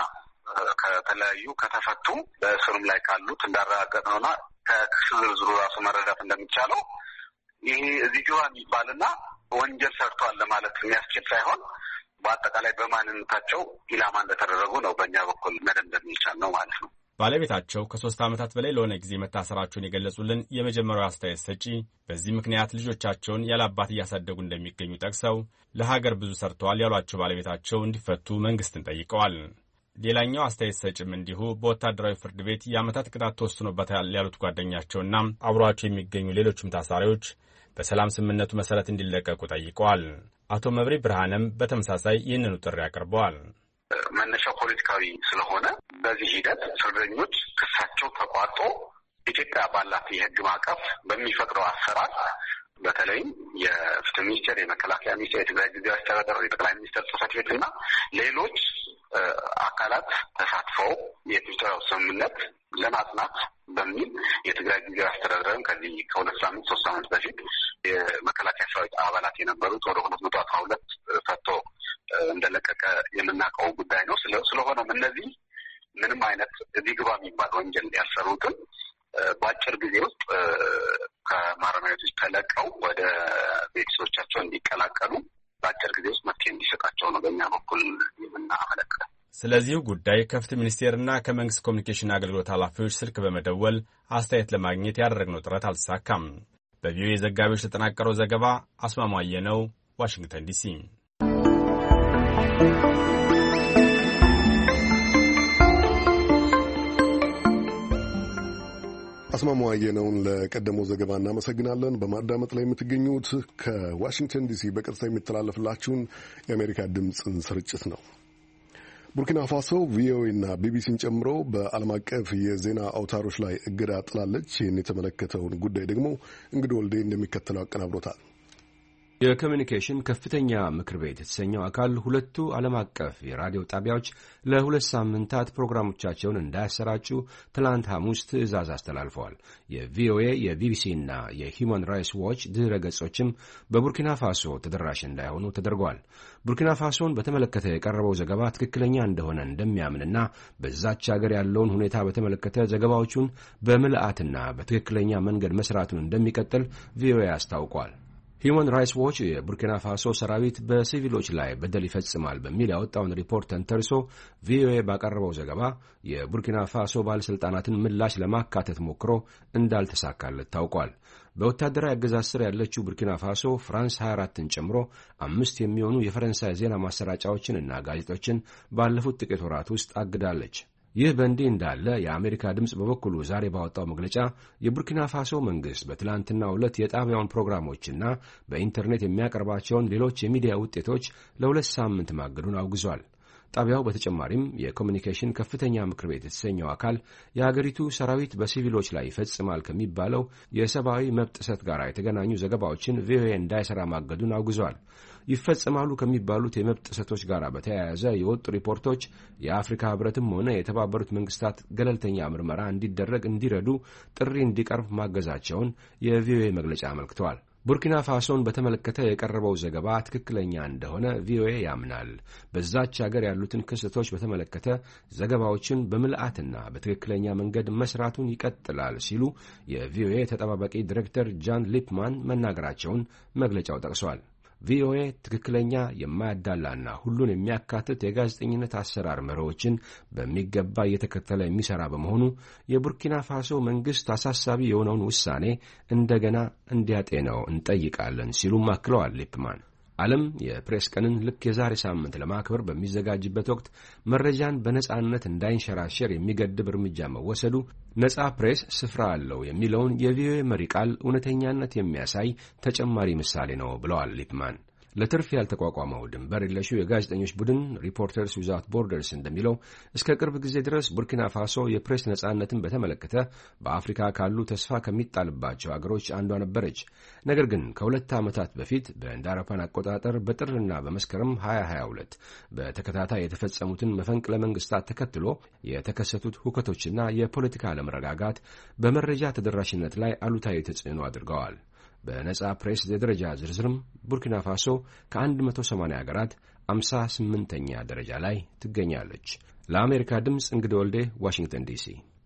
ከተለያዩ ከተፈቱ በእስርም ላይ ካሉት እንዳረጋገጥ ነውና ከክስ ዝርዝሩ ራሱ መረዳት እንደሚቻለው ይሄ እዚህ ግባ የሚባልና ወንጀል ሰርቷል ለማለት የሚያስችል ሳይሆን በአጠቃላይ በማንነታቸው ኢላማ እንደተደረጉ ነው በእኛ በኩል መደምደም የሚቻል ነው ማለት ነው። ባለቤታቸው ከ3 ዓመታት በላይ ለሆነ ጊዜ መታሰራቸውን የገለጹልን የመጀመሪያው አስተያየት ሰጪ በዚህ ምክንያት ልጆቻቸውን ያለ አባት እያሳደጉ እንደሚገኙ ጠቅሰው ለሀገር ብዙ ሰርተዋል ያሏቸው ባለቤታቸው እንዲፈቱ መንግስትን ጠይቀዋል። ሌላኛው አስተያየት ሰጭም እንዲሁ በወታደራዊ ፍርድ ቤት የዓመታት ቅጣት ተወስኖበታል ያሉት ጓደኛቸውና አብሯቸው የሚገኙ ሌሎችም ታሳሪዎች በሰላም ስምምነቱ መሰረት እንዲለቀቁ ጠይቀዋል። አቶ መብርሂ ብርሃነም በተመሳሳይ ይህንኑ ጥሪ አቅርበዋል። መነሻው ፖለቲካዊ ስለሆነ በዚህ ሂደት እስረኞች ክሳቸው ተቋርጦ ኢትዮጵያ ባላት የህግ ማዕቀፍ በሚፈቅደው አሰራር በተለይም የፍትህ ሚኒስቴር፣ የመከላከያ ሚኒስቴር፣ የትግራይ ጊዜያዊ አስተዳደር፣ የጠቅላይ ሚኒስትር ጽሕፈት ቤት እና ሌሎች አካላት ተሳትፈው የፕሪቶሪያው ስምምነት ለማጽናት በሚል የትግራይ ጊዜያዊ አስተዳደርም ከዚህ ከ2 ሳምንት 3 ሳምንት በፊት የመከላከያ ሰራዊት አባላት የነበሩት ወደ 212 ፈቶ እንደለቀቀ የምናውቀው ጉዳይ ነው። ስለሆነም እነዚህ ምንም አይነት እዚህ ግባ የሚባል ወንጀል ያልሰሩትን በአጭር ጊዜ ውስጥ ከማረሚያ ቤቶች ተለቀው ወደ ቤተሰቦቻቸው እንዲቀላቀሉ በአጭር ጊዜ ውስጥ መፍትሄ እንዲሰጣቸው ነው በእኛ በኩል የምናመለክተው። ስለዚሁ ጉዳይ ከፍትህ ሚኒስቴርና ከመንግስት ኮሚኒኬሽን አገልግሎት ኃላፊዎች ስልክ በመደወል አስተያየት ለማግኘት ያደረግነው ጥረት አልተሳካም። በቪኦኤ ዘጋቢዎች የተጠናቀረው ዘገባ አስማማየ ነው፣ ዋሽንግተን ዲሲ። አስማማው አየነውን ለቀደመው ዘገባ እናመሰግናለን። በማዳመጥ ላይ የምትገኙት ከዋሽንግተን ዲሲ በቀጥታ የሚተላለፍላችሁን የአሜሪካ ድምፅን ስርጭት ነው። ቡርኪና ፋሶ ቪኦኤና ቢቢሲን ጨምሮ በዓለም አቀፍ የዜና አውታሮች ላይ እገዳ ጥላለች። ይህን የተመለከተውን ጉዳይ ደግሞ እንግዲህ ወልዴ እንደሚከተለው አቀናብሮታል። የኮሚኒኬሽን ከፍተኛ ምክር ቤት የተሰኘው አካል ሁለቱ ዓለም አቀፍ የራዲዮ ጣቢያዎች ለ2 ሳምንታት ፕሮግራሞቻቸውን እንዳያሰራጩ ትላንት ሐሙስ ትዕዛዝ አስተላልፈዋል። የቪኦኤ የቢቢሲና የሂውማን ራይትስ ዎች ድረ ገጾችም በቡርኪና ፋሶ ተደራሽ እንዳይሆኑ ተደርገዋል። ቡርኪና ፋሶን በተመለከተ የቀረበው ዘገባ ትክክለኛ እንደሆነ እንደሚያምንና በዛች ሀገር ያለውን ሁኔታ በተመለከተ ዘገባዎቹን በምልአትና በትክክለኛ መንገድ መስራቱን እንደሚቀጥል ቪኦኤ አስታውቋል። ሂውማን ራይትስ ዎች የቡርኪና ፋሶ ሰራዊት በሲቪሎች ላይ በደል ይፈጽማል በሚል ያወጣውን ሪፖርት ተንተርሶ ቪኦኤ ባቀረበው ዘገባ የቡርኪና ፋሶ ባለሥልጣናትን ምላሽ ለማካተት ሞክሮ እንዳልተሳካለት ታውቋል። በወታደራዊ አገዛዝ ስር ያለችው ቡርኪና ፋሶ ፍራንስ 24ን ጨምሮ 5 የሚሆኑ የፈረንሳይ ዜና ማሰራጫዎችንና ጋዜጦችን ባለፉት ጥቂት ወራት ውስጥ አግዳለች። ይህ በእንዲህ እንዳለ የአሜሪካ ድምፅ በበኩሉ ዛሬ ባወጣው መግለጫ የቡርኪና ፋሶ መንግሥት በትላንትናው ዕለት የጣቢያውን ፕሮግራሞችና በኢንተርኔት የሚያቀርባቸውን ሌሎች የሚዲያ ውጤቶች ለ2 ሳምንት ማገዱን አውግዟል። ጣቢያው በተጨማሪም የኮሚኒኬሽን ከፍተኛ ምክር ቤት የተሰኘው አካል የሀገሪቱ ሰራዊት በሲቪሎች ላይ ይፈጽማል ከሚባለው የሰብአዊ መብት ጥሰት ጋር የተገናኙ ዘገባዎችን ቪኦኤ እንዳይሰራ ማገዱን አውግዟል። ይፈጽማሉ ከሚባሉት የመብት ጥሰቶች ጋር በተያያዘ የወጡ ሪፖርቶች የአፍሪካ ህብረትም ሆነ የተባበሩት መንግስታት ገለልተኛ ምርመራ እንዲደረግ እንዲረዱ ጥሪ እንዲቀርብ ማገዛቸውን የቪኦኤ መግለጫ አመልክተዋል። ቡርኪና ፋሶን በተመለከተ የቀረበው ዘገባ ትክክለኛ እንደሆነ ቪኦኤ ያምናል። በዛች ሀገር ያሉትን ክስተቶች በተመለከተ ዘገባዎችን በምልአትና በትክክለኛ መንገድ መስራቱን ይቀጥላል ሲሉ የቪኦኤ ተጠባባቂ ዲሬክተር ጃን ሊፕማን መናገራቸውን መግለጫው ጠቅሷል። ቪኦኤ ትክክለኛ የማያዳላና ሁሉን የሚያካትት የጋዜጠኝነት አሰራር መርሆችን በሚገባ እየተከተለ የሚሰራ በመሆኑ የቡርኪና ፋሶ መንግስት አሳሳቢ የሆነውን ውሳኔ እንደገና እንዲያጤነው እንጠይቃለን ሲሉም አክለዋል ሊፕማን። ዓለም የፕሬስ ቀንን ልክ የዛሬ ሳምንት ለማክበር በሚዘጋጅበት ወቅት መረጃን በነጻነት እንዳይንሸራሸር የሚገድብ እርምጃ መወሰዱ ነጻ ፕሬስ ስፍራ አለው የሚለውን የቪኦኤ መሪ ቃል እውነተኛነት የሚያሳይ ተጨማሪ ምሳሌ ነው ብለዋል ሊፕማን። ለትርፍ ያልተቋቋመው ድንበር የለሹ የጋዜጠኞች ቡድን ሪፖርተርስ ዊዛውት ቦርደርስ እንደሚለው እስከ ቅርብ ጊዜ ድረስ ቡርኪና ፋሶ የፕሬስ ነጻነትን በተመለከተ በአፍሪካ ካሉ ተስፋ ከሚጣልባቸው አገሮች አንዷ ነበረች። ነገር ግን ከ2 ዓመታት በፊት በእንደ አውሮፓውያን አቆጣጠር በጥርና በመስከረም 2022 በተከታታይ የተፈጸሙትን መፈንቅለ መንግስታት ተከትሎ የተከሰቱት ሁከቶችና የፖለቲካ አለመረጋጋት በመረጃ ተደራሽነት ላይ አሉታዊ ተጽዕኖ አድርገዋል። በነጻ ፕሬስ የደረጃ ዝርዝርም ቡርኪና ፋሶ ከ180 ሀገራት 58ኛ ደረጃ ላይ ትገኛለች። ለአሜሪካ ድምፅ እንግዲህ ወልዴ ዋሽንግተን ዲሲ።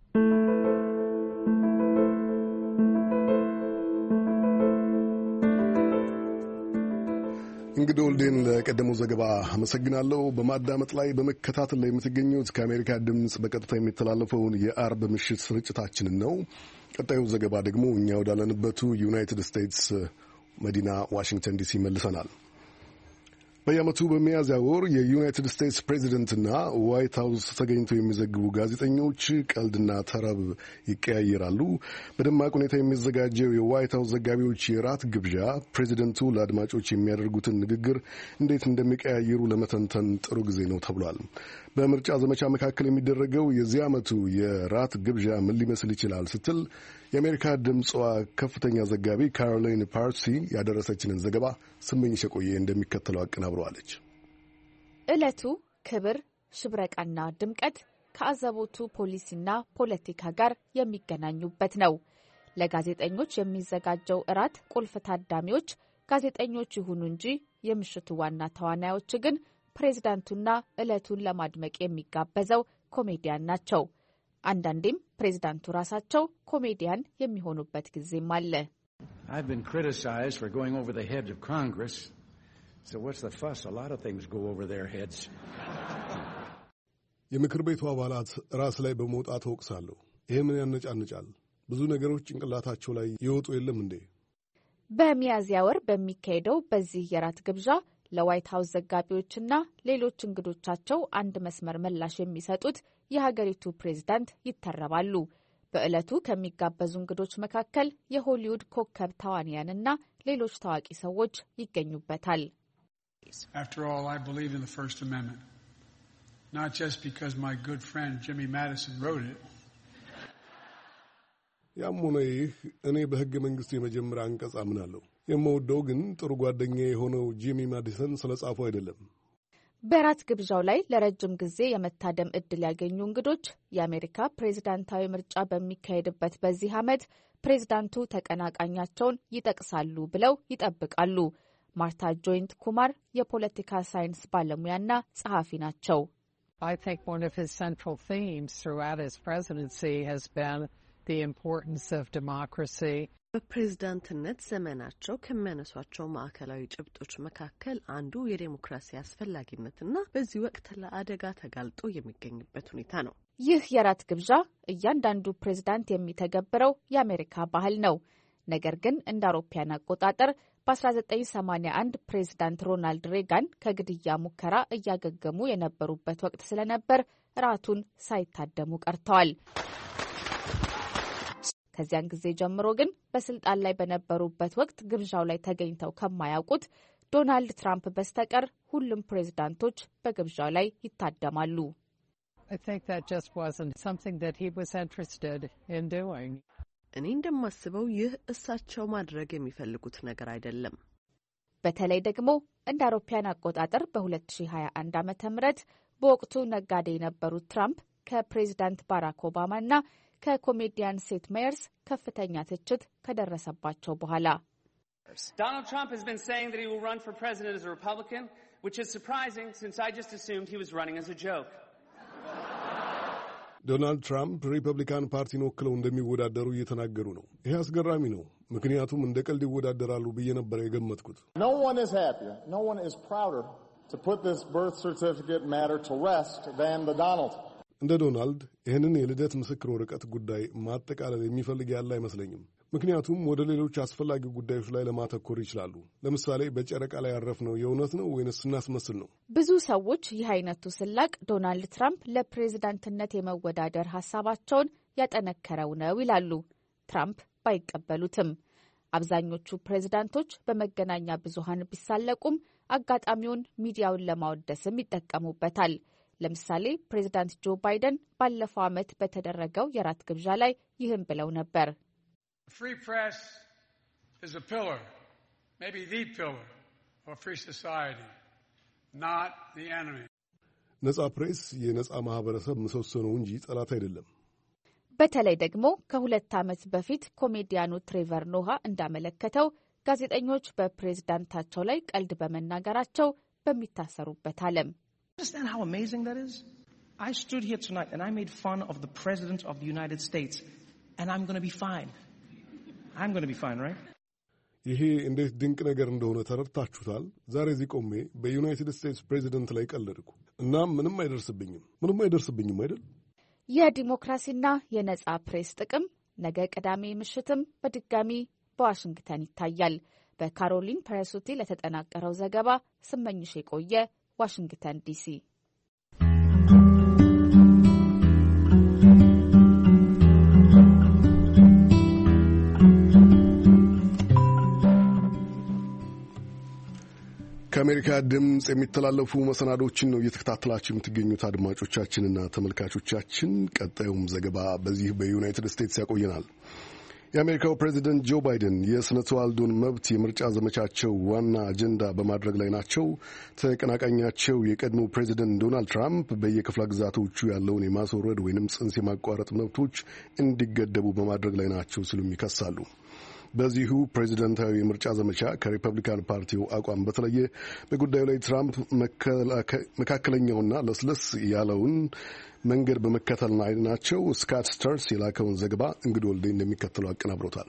እንግዲህ ወልዴን ለቀደመው ዘገባ አመሰግናለሁ። በማዳመጥ ላይ በመከታተል ላይ የምትገኙት ከአሜሪካ ድምፅ በቀጥታ የሚተላለፈውን የአርብ ምሽት ስርጭታችንን ነው። ቀጣዩ ዘገባ ደግሞ እኛ ወዳለንበቱ ዩናይትድ ስቴትስ መዲና ዋሽንግተን ዲሲ መልሰናል። በየዓመቱ በሚያዝያ ወር የዩናይትድ ስቴትስ ፕሬዚደንትና ዋይት ሀውስ ተገኝተው የሚዘግቡ ጋዜጠኞች ቀልድና ተረብ ይቀያየራሉ። በደማቅ ሁኔታ የሚዘጋጀው የዋይት ሀውስ ዘጋቢዎች የራት ግብዣ ፕሬዚደንቱ ለአድማጮች የሚያደርጉትን ንግግር እንዴት እንደሚቀያየሩ ለመተንተን ጥሩ ጊዜ ነው ተብሏል። በምርጫ ዘመቻ መካከል የሚደረገው የዚህ ዓመቱ የራት ግብዣ ምን ሊመስል ይችላል ስትል የአሜሪካ ድምፅዋ ከፍተኛ ዘጋቢ ካሮላይን ፓርሲ ያደረሰችንን ዘገባ ስመኝሽ የቆየ እንደሚከተለው አቀናብረዋለች። ዕለቱ ክብር፣ ሽብረቃና ድምቀት ከአዘቦቱ ፖሊሲና ፖለቲካ ጋር የሚገናኙበት ነው። ለጋዜጠኞች የሚዘጋጀው እራት ቁልፍ ታዳሚዎች ጋዜጠኞች ይሁኑ እንጂ የምሽቱ ዋና ተዋናዮች ግን ፕሬዝዳንቱና ዕለቱን ለማድመቅ የሚጋበዘው ኮሜዲያን ናቸው። አንዳንዴም ፕሬዝዳንቱ ራሳቸው ኮሜዲያን የሚሆኑበት ጊዜም አለ። I've been criticized for going over the heads of Congress. So what's the fuss? A lot of things go over their heads. የምክር ቤቱ አባላት ራስ ላይ በመውጣት ወቅሳለሁ። ይሄ ምን ያነጫንጫል? ብዙ ነገሮች ጭንቅላታቸው ላይ ይወጡ የለም እንዴ? በሚያዝያ ወር በሚካሄደው በዚህ የራት ግብዣ ለዋይት ሀውስ ዘጋቢዎችና ሌሎች እንግዶቻቸው አንድ መስመር ምላሽ የሚሰጡት የሀገሪቱ ፕሬዝዳንት ይተረባሉ። በዕለቱ ከሚጋበዙ እንግዶች መካከል የሆሊውድ ኮከብ ተዋንያንና ሌሎች ታዋቂ ሰዎች ይገኙበታል። After all, I believe in the First Amendment. Not just because my good friend Jimmy Madison wrote it. ያም ሆነ ይህ እኔ በሕገ መንግሥቱ የመጀመሪያ አንቀጽ አምናለሁ። የምወደው ግን ጥሩ ጓደኛ የሆነው ጂሚ ማዲሰን ስለጻፉ አይደለም። በራት ግብዣው ላይ ለረጅም ጊዜ የመታደም ዕድል ያገኙ እንግዶች የአሜሪካ ፕሬዝዳንታዊ ምርጫ በሚካሄድበት በዚህ ዓመት ፕሬዝዳንቱ ተቀናቃኛቸውን ይጠቅሳሉ ብለው ይጠብቃሉ። ማርታ ጆይንት ኩማር የፖለቲካ ሳይንስ ባለሙያና ጸሐፊ ናቸው። I think one of his central themes throughout his presidency has been the importance of democracy. በፕሬዝዳንትነት ዘመናቸው ከሚያነሷቸው ማዕከላዊ ጭብጦች መካከል አንዱ የዴሞክራሲ አስፈላጊነትና በዚህ ወቅት ለአደጋ ተጋልጦ የሚገኝበት ሁኔታ ነው። ይህ የራት ግብዣ እያንዳንዱ ፕሬዝዳንት የሚተገብረው የአሜሪካ ባህል ነው። ነገር ግን እንደ አውሮፓውያን አቆጣጠር በ1981 ፕሬዝዳንት ሮናልድ ሬጋን ከግድያ ሙከራ እያገገሙ የነበሩበት ወቅት ስለነበር ራቱን ሳይታደሙ ቀርተዋል። ከዚያን ጊዜ ጀምሮ ግን በስልጣን ላይ በነበሩበት ወቅት ግብዣው ላይ ተገኝተው ከማያውቁት ዶናልድ ትራምፕ በስተቀር ሁሉም ፕሬዝዳንቶች በግብዣው ላይ ይታደማሉ። እኔ እንደማስበው ይህ እሳቸው ማድረግ የሚፈልጉት ነገር አይደለም። በተለይ ደግሞ እንደ አውሮፓውያን አቆጣጠር በ2021 ዓ.ም በወቅቱ ነጋዴ የነበሩት ትራምፕ ከፕሬዝዳንት ባራክ ኦባማና ከኮሜዲያን ሴት ሜየርስ ከፍተኛ ትችት ከደረሰባቸው በኋላ Donald Trump has been saying that he will run for president as a Republican, which is surprising since I just assumed he was running as a joke. ዶናልድ ትራምፕ ሪፐብሊካን ፓርቲን ወክለው እንደሚወዳደሩ እየተናገሩ ነው። ይሄ አስገራሚ ነው፣ ምክንያቱም እንደ ቀልድ ይወዳደራሉ ብዬ ነበር የገመትኩት። No one is happier, no one is prouder to put this birth certificate matter to rest than the Donald. እንደ ዶናልድ ይህንን የልደት ምስክር ወረቀት ጉዳይ ማጠቃለል የሚፈልግ ያለ አይመስለኝም። ምክንያቱም ወደ ሌሎች አስፈላጊ ጉዳዮች ላይ ለማተኮር ይችላሉ። ለምሳሌ በጨረቃ ላይ ያረፍነው የእውነት ነው ወይንስ እናስመስል ነው? ብዙ ሰዎች ይህ አይነቱ ስላቅ ዶናልድ ትራምፕ ለፕሬዝዳንትነት የመወዳደር ሀሳባቸውን ያጠነከረው ነው ይላሉ። ትራምፕ ባይቀበሉትም አብዛኞቹ ፕሬዝዳንቶች በመገናኛ ብዙሃን ቢሳለቁም አጋጣሚውን ሚዲያውን ለማወደስም ይጠቀሙበታል። ለምሳሌ ፕሬዝዳንት ጆ ባይደን ባለፈው ዓመት በተደረገው የራት ግብዣ ላይ ይህን ብለው ነበር። Free press is a pillar, maybe the pillar of a free society, not the enemy. ነጻ ፕሬስ የነጻ ማህበረሰብ ምሰሶ ነው እንጂ ጠላት አይደለም። በተለይ ደግሞ ከ2 ዓመት በፊት ኮሜዲያኑ ትሬቨር ኖሃ እንዳመለከተው ጋዜጠኞች በፕሬዝዳንታቸው ላይ ቀልድ በመናገራቸው በሚታሰሩበት ዓለም Understand how amazing that is? I stood here tonight and I made fun of the President of the United States and I'm going to be fine. I'm going to be fine, right? ይሄ እንዴት ድንቅ ነገር እንደሆነ ተረድታችሁታል። ዛሬ እዚህ ቆሜ በዩናይትድ ስቴትስ ፕሬዚደንት ላይ ቀለድኩ እና ምንም አይደርስብኝም አይደል? የዲሞክራሲና የነጻ ፕሬስ ጥቅም ነገ ቅዳሜ ምሽትም በድጋሚ በዋሽንግተን ይታያል። በካሮሊን ፐረሱቲ ለተጠናቀረው ዘገባ ስመኝሽ የቆየ ዋሽንግተን ዲሲ። ከአሜሪካ ድምፅ የሚተላለፉ መሰናዶችን ነው እየተከታተላችሁ የምትገኙት አድማጮቻችንና ተመልካቾቻችን። ቀጣዩም ዘገባ በዚህ በዩናይትድ ስቴትስ ያቆየናል። የአሜሪካው ፕሬዚደንት ጆ ባይደን የስነ ተዋልዶን መብት የምርጫ ዘመቻቸው ዋና አጀንዳ በማድረግ ላይ ናቸው። ተቀናቃኛቸው የቀድሞ ፕሬዚደንት ዶናልድ ትራምፕ በየክፍለ ግዛቶቹ ያለውን የማስወረድ ወይንም ጽንስ የማቋረጥ መብቶች እንዲገደቡ በማድረግ ላይ ናቸው ሲሉም ይከሳሉ። በዚሁ ፕሬዚደንታዊ የምርጫ ዘመቻ ከሪፐብሊካን ፓርቲው አቋም በተለየ በጉዳዩ ላይ ትራምፕ መካከለኛውና ለስለስ ያለውን መንገድ በመከተል ላይ ናቸው። ስካት ስተርስ የላከውን ዘገባ እንግዲህ ወልዴ እንደሚከተለው አቀናብሮታል።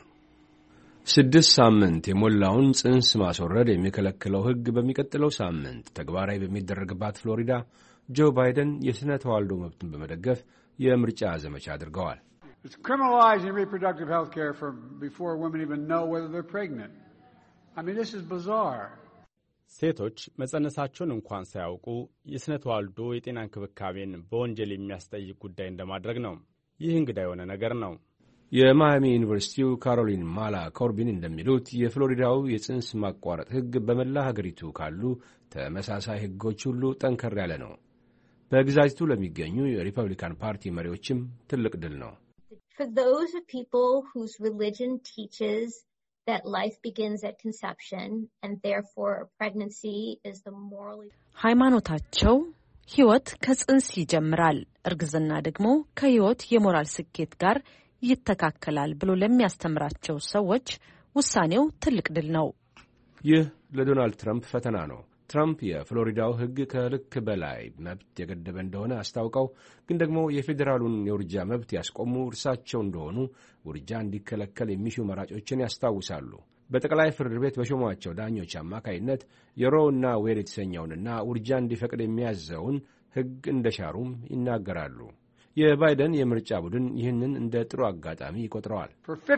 6 ሳምንት የሞላውን ጽንስ ማስወረድ የሚከለክለው ሕግ በሚቀጥለው ሳምንት ተግባራዊ በሚደረግባት ፍሎሪዳ ጆ ባይደን የስነ ተዋልዶ መብትን በመደገፍ የምርጫ ዘመቻ አድርገዋል። It's criminalizing reproductive health care from before women even know whether they're pregnant. I mean, this is bizarre. ሴቶች መጸነሳቸውን እንኳን ሳያውቁ የስነ ተዋልዶ የጤና እንክብካቤን በወንጀል የሚያስጠይቅ ጉዳይ እንደማድረግ ነው። ይህ እንግዳ የሆነ ነገር ነው። የማያሚ ዩኒቨርሲቲው ካሮሊን ማላ ኮርቢን እንደሚሉት የፍሎሪዳው የጽንስ ማቋረጥ ሕግ በመላ ሀገሪቱ ካሉ ተመሳሳይ ሕጎች ሁሉ ጠንከር ያለ ነው። በግዛቲቱ ለሚገኙ የሪፐብሊካን ፓርቲ መሪዎችም ትልቅ ድል ነው። For those people whose religion teaches that life begins at conception and therefore pregnancy is the morally ሃይማኖታቸው ሕይወት ከጽንስ ይጀምራል፣ እርግዝና ደግሞ ከሕይወት የሞራል ስኬት ጋር ይተካከላል ብሎ ለሚያስተምራቸው ሰዎች ውሳኔው ትልቅ ድል ነው። ይህ ለዶናልድ ትራምፕ ፈተና ነው። ትራምፕ የፍሎሪዳው ሕግ ከልክ በላይ መብት የገደበ እንደሆነ አስታውቀው ግን ደግሞ የፌዴራሉን የውርጃ መብት ያስቆሙ እርሳቸው እንደሆኑ ውርጃ እንዲከለከል የሚሹ መራጮችን ያስታውሳሉ። በጠቅላይ ፍርድ ቤት በሾሟቸው ዳኞች አማካይነት የሮ እና ዌድ የተሰኘውንና ውርጃ እንዲፈቅድ የሚያዘውን ሕግ እንደሻሩም ይናገራሉ። የባይደን የምርጫ ቡድን ይህንን እንደ ጥሩ አጋጣሚ ይቆጥረዋል።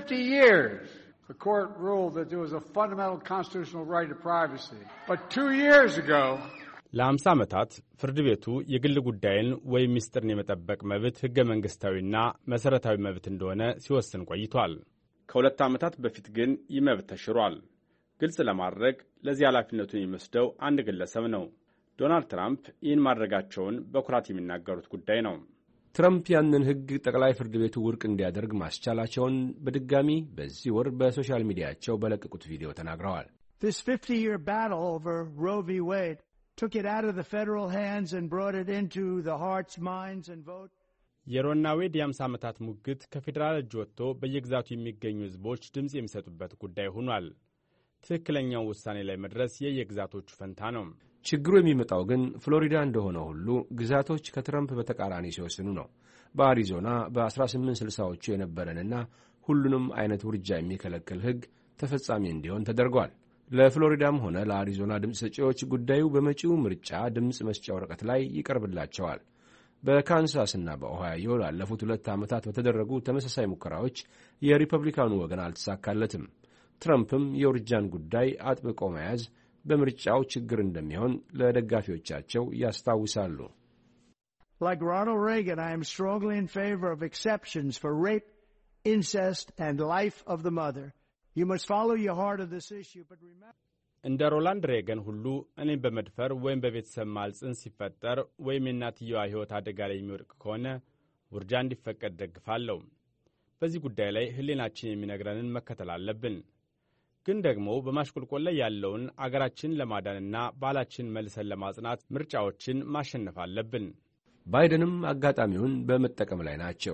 The court ruled that there was a fundamental constitutional right to privacy. But 2 years ago, ለ50 ዓመታት ፍርድ ቤቱ የግል ጉዳይን ወይም ምስጢርን የመጠበቅ መብት ሕገ መንግሥታዊና መሠረታዊ መብት እንደሆነ ሲወስን ቆይቷል። ከ2 ዓመታት በፊት ግን ይህ መብት ተሽሯል። ግልጽ ለማድረግ ለዚህ ኃላፊነቱን የሚወስደው አንድ ግለሰብ ነው። ዶናልድ ትራምፕ ይህን ማድረጋቸውን በኩራት የሚናገሩት ጉዳይ ነው። ትራምፕ ያንን ሕግ ጠቅላይ ፍርድ ቤቱ ውድቅ እንዲያደርግ ማስቻላቸውን በድጋሚ በዚህ ወር በሶሻል ሚዲያቸው በለቀቁት ቪዲዮ ተናግረዋል። This 50-year battle over Roe v. Wade took it out of the federal hands and brought it into the hearts, minds and vote. የሮና ዌድ የ50 ዓመታት ሙግት ከፌዴራል እጅ ወጥቶ በየግዛቱ የሚገኙ ሕዝቦች ድምፅ የሚሰጡበት ጉዳይ ሆኗል። ትክክለኛው ውሳኔ ላይ መድረስ የየግዛቶቹ ፈንታ ነው። ችግሩ የሚመጣው ግን ፍሎሪዳ እንደሆነ ሁሉ ግዛቶች ከትራምፕ በተቃራኒ ሲወስኑ ነው። በአሪዞና በ1860ዎቹ የነበረንና ሁሉንም አይነት ውርጃ የሚከለክል ሕግ ተፈጻሚ እንዲሆን ተደርጓል። ለፍሎሪዳም ሆነ ለአሪዞና ድምፅ ሰጪዎች ጉዳዩ በመጪው ምርጫ ድምፅ መስጫ ወረቀት ላይ ይቀርብላቸዋል። በካንሳስና በኦሃዮ ላለፉት 2 ዓመታት በተደረጉ ተመሳሳይ ሙከራዎች የሪፐብሊካኑ ወገን አልተሳካለትም። ትራምፕም የውርጃን ጉዳይ አጥብቆ መያዝ በምርጫው ችግር እንደሚሆን ለደጋፊዎቻቸው ያስታውሳሉ። Like Ronald Reagan, I am strongly in favor of exceptions for rape, incest and life of the mother. You must follow your heart of this issue, but remember እንደ ሮናልድ ሬገን ሁሉ እኔም በመድፈር ወይም በቤተሰብ ማልጽን ሲፈጠር ወይም የእናትየዋ ሕይወት አደጋ ላይ የሚወድቅ ከሆነ ውርጃ እንዲፈቀድ ደግፋለሁ። በዚህ ጉዳይ ላይ ሕሊናችን የሚነግረንን መከተል አለብን። ግን ደግሞ በማሽቆልቆል ላይ ያለውን አገራችን ለማዳንና ባህላችን መልሰን ለማጽናት ምርጫዎችን ማሸነፍ አለብን። ባይደንም አጋጣሚውን በመጠቀም ላይ ናቸው።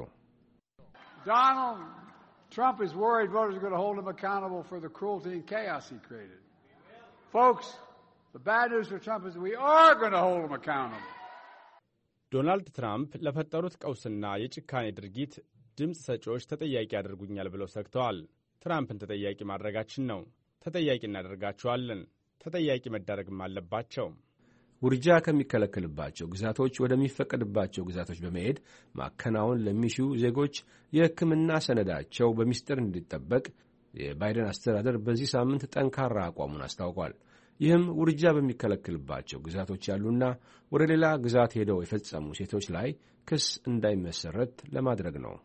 Donald Trump is worried voters are going to hold him accountable for the cruelty and chaos he created. Folks, the bad news for Trump is we are going to hold him accountable. ዶናልድ ትራምፕ ለፈጠሩት ቀውስና የጭካኔ ድርጊት ድምፅ ሰጪዎች ተጠያቂ ያደርጉኛል ብለው ሰግተዋል። ትራምፕን ተጠያቂ ማድረጋችን ነው። ተጠያቂ እናደርጋቸዋለን። ተጠያቂ መዳረግም አለባቸው። ውርጃ ከሚከለከልባቸው ግዛቶች ወደሚፈቀድባቸው ግዛቶች በመሄድ ማከናወን ለሚሹ ዜጎች የሕክምና ሰነዳቸው በሚስጥር እንዲጠበቅ የባይደን አስተዳደር በዚህ ሳምንት ጠንካራ አቋሙን አስታውቋል። ይህም ውርጃ በሚከለከልባቸው ግዛቶች ያሉና ወደ ሌላ ግዛት ሄደው የፈጸሙ ሴቶች ላይ ክስ እንዳይመሰረት ለማድረግ ነው።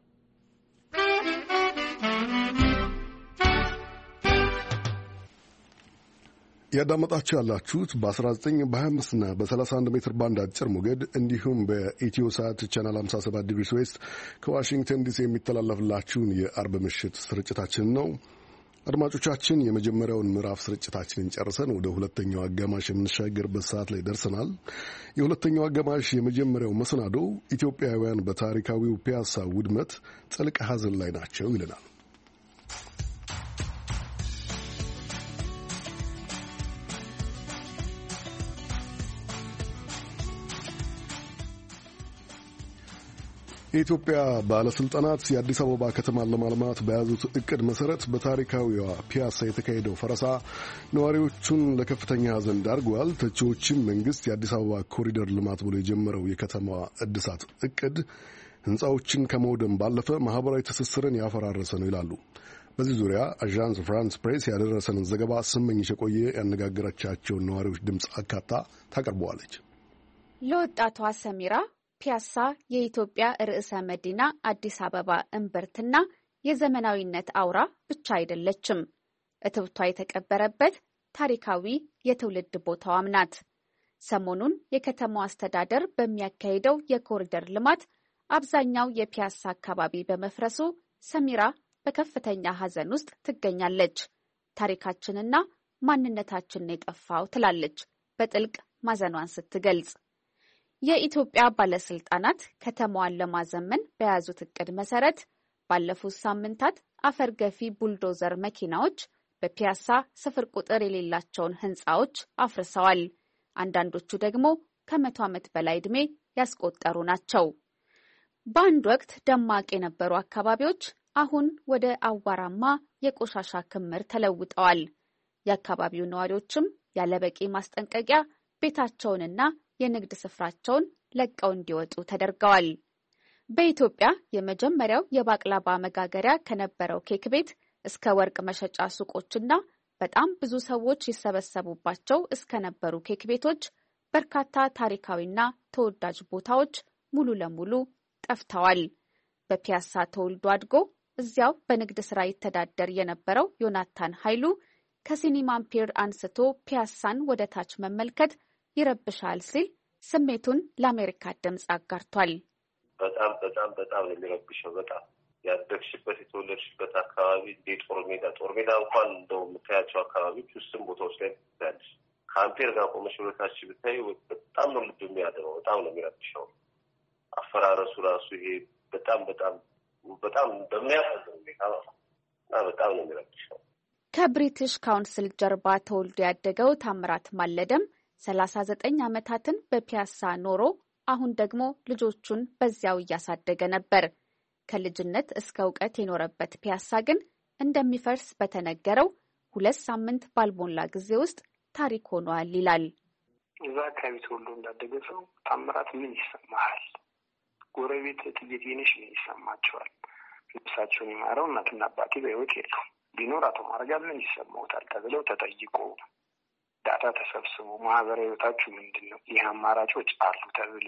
ያዳመጣችሁ ያላችሁት በ19 በ25 እና በ31 ሜትር ባንድ አጭር ሞገድ እንዲሁም በኢትዮ ሳት ቻናል 57 ዲግሪ ዌስት ከዋሽንግተን ዲሲ የሚተላለፍላችሁን የአርብ ምሽት ስርጭታችን ነው። አድማጮቻችን፣ የመጀመሪያውን ምዕራፍ ስርጭታችንን ጨርሰን ወደ ሁለተኛው አጋማሽ የምንሻገርበት ሰዓት ላይ ደርሰናል። የሁለተኛው አጋማሽ የመጀመሪያው መሰናዶ ኢትዮጵያውያን በታሪካዊው ፒያሳ ውድመት ጥልቅ ሐዘን ላይ ናቸው ይለናል። የኢትዮጵያ ባለስልጣናት የአዲስ አበባ ከተማን ለማልማት በያዙት እቅድ መሰረት በታሪካዊዋ ፒያሳ የተካሄደው ፈረሳ ነዋሪዎቹን ለከፍተኛ ሐዘን ዳርጓል። ተቺዎችም መንግስት የአዲስ አበባ ኮሪደር ልማት ብሎ የጀመረው የከተማዋ እድሳት እቅድ ሕንፃዎችን ከመውደም ባለፈ ማህበራዊ ትስስርን ያፈራረሰ ነው ይላሉ። በዚህ ዙሪያ አዣንስ ፍራንስ ፕሬስ ያደረሰንን ዘገባ ስመኝሽ የቆየ ያነጋገረቻቸውን ነዋሪዎች ድምፅ አካታ ታቀርበዋለች። ለወጣቷ ሰሚራ ፒያሳ የኢትዮጵያ ርዕሰ መዲና አዲስ አበባ እምብርትና የዘመናዊነት አውራ ብቻ አይደለችም። እትብቷ የተቀበረበት ታሪካዊ የትውልድ ቦታዋም ናት። ሰሞኑን የከተማው አስተዳደር በሚያካሂደው የኮሪደር ልማት አብዛኛው የፒያሳ አካባቢ በመፍረሱ ሰሚራ በከፍተኛ ሐዘን ውስጥ ትገኛለች። ታሪካችንና ማንነታችንን የጠፋው ትላለች በጥልቅ ማዘኗን ስትገልጽ። የኢትዮጵያ ባለስልጣናት ከተማዋን ለማዘመን በያዙት እቅድ መሰረት ባለፉት ሳምንታት አፈር ገፊ ቡልዶዘር መኪናዎች በፒያሳ ስፍር ቁጥር የሌላቸውን ሕንፃዎች አፍርሰዋል። አንዳንዶቹ ደግሞ ከ100 ዓመት በላይ ዕድሜ ያስቆጠሩ ናቸው። በአንድ ወቅት ደማቅ የነበሩ አካባቢዎች አሁን ወደ አዋራማ የቆሻሻ ክምር ተለውጠዋል። የአካባቢው ነዋሪዎችም ያለበቂ ማስጠንቀቂያ ቤታቸውንና የንግድ ስፍራቸውን ለቀው እንዲወጡ ተደርገዋል። በኢትዮጵያ የመጀመሪያው የባቅላባ መጋገሪያ ከነበረው ኬክ ቤት እስከ ወርቅ መሸጫ ሱቆችና በጣም ብዙ ሰዎች ይሰበሰቡባቸው እስከነበሩ ኬክ ቤቶች በርካታ ታሪካዊና ተወዳጅ ቦታዎች ሙሉ ለሙሉ ጠፍተዋል። በፒያሳ ተወልዶ አድጎ እዚያው በንግድ ስራ ይተዳደር የነበረው ዮናታን ኃይሉ ከሲኒማ አምፒር አንስቶ ፒያሳን ወደ ታች መመልከት ይረብሻል ሲል ስሜቱን ለአሜሪካ ድምፅ አጋርቷል። በጣም በጣም በጣም ነው የሚረብሸው። በጣም ያደግሽበት የተወለድሽበት አካባቢ ጦር ሜዳ እንኳን እንደው የምታያቸው አካባቢዎች ውስን ቦታዎች ላይ ትታያለሽ። ከአምፔር ጋር ቆመሽ ወደታች ብታይ በጣም ነው ልብ የሚያደርገው። በጣም ነው የሚረብሸው። አፈራረሱ ራሱ ይሄ በጣም በጣም በጣም በሚያሳዝን ሁኔታ በጣም ነው የሚረብሸው። ከብሪቲሽ ካውንስል ጀርባ ተወልዶ ያደገው ታምራት ማለደም 39 ዓመታትን በፒያሳ ኖሮ አሁን ደግሞ ልጆቹን በዚያው እያሳደገ ነበር። ከልጅነት እስከ እውቀት የኖረበት ፒያሳ ግን እንደሚፈርስ በተነገረው 2 ሳምንት ባልሞላ ጊዜ ውስጥ ታሪክ ሆኗል ይላል። እዛ አካባቢ ተወልዶ እንዳደገ ሰው ታምራት ምን ይሰማሃል? ጎረቤት ጥይት ይነሽ ምን ይሰማቸዋል? ልብሳቸውን ይማረው እናትና አባቴ በሕይወት የሉም። ቢኖር አቶ ማረጋ ምን ይሰማውታል ተብለው ተጠይቆ ዳታ ተሰብስቦ ማህበራዊ ህይወታችሁ ምንድን ነው? ይህ አማራጮች አሉ ተብሎ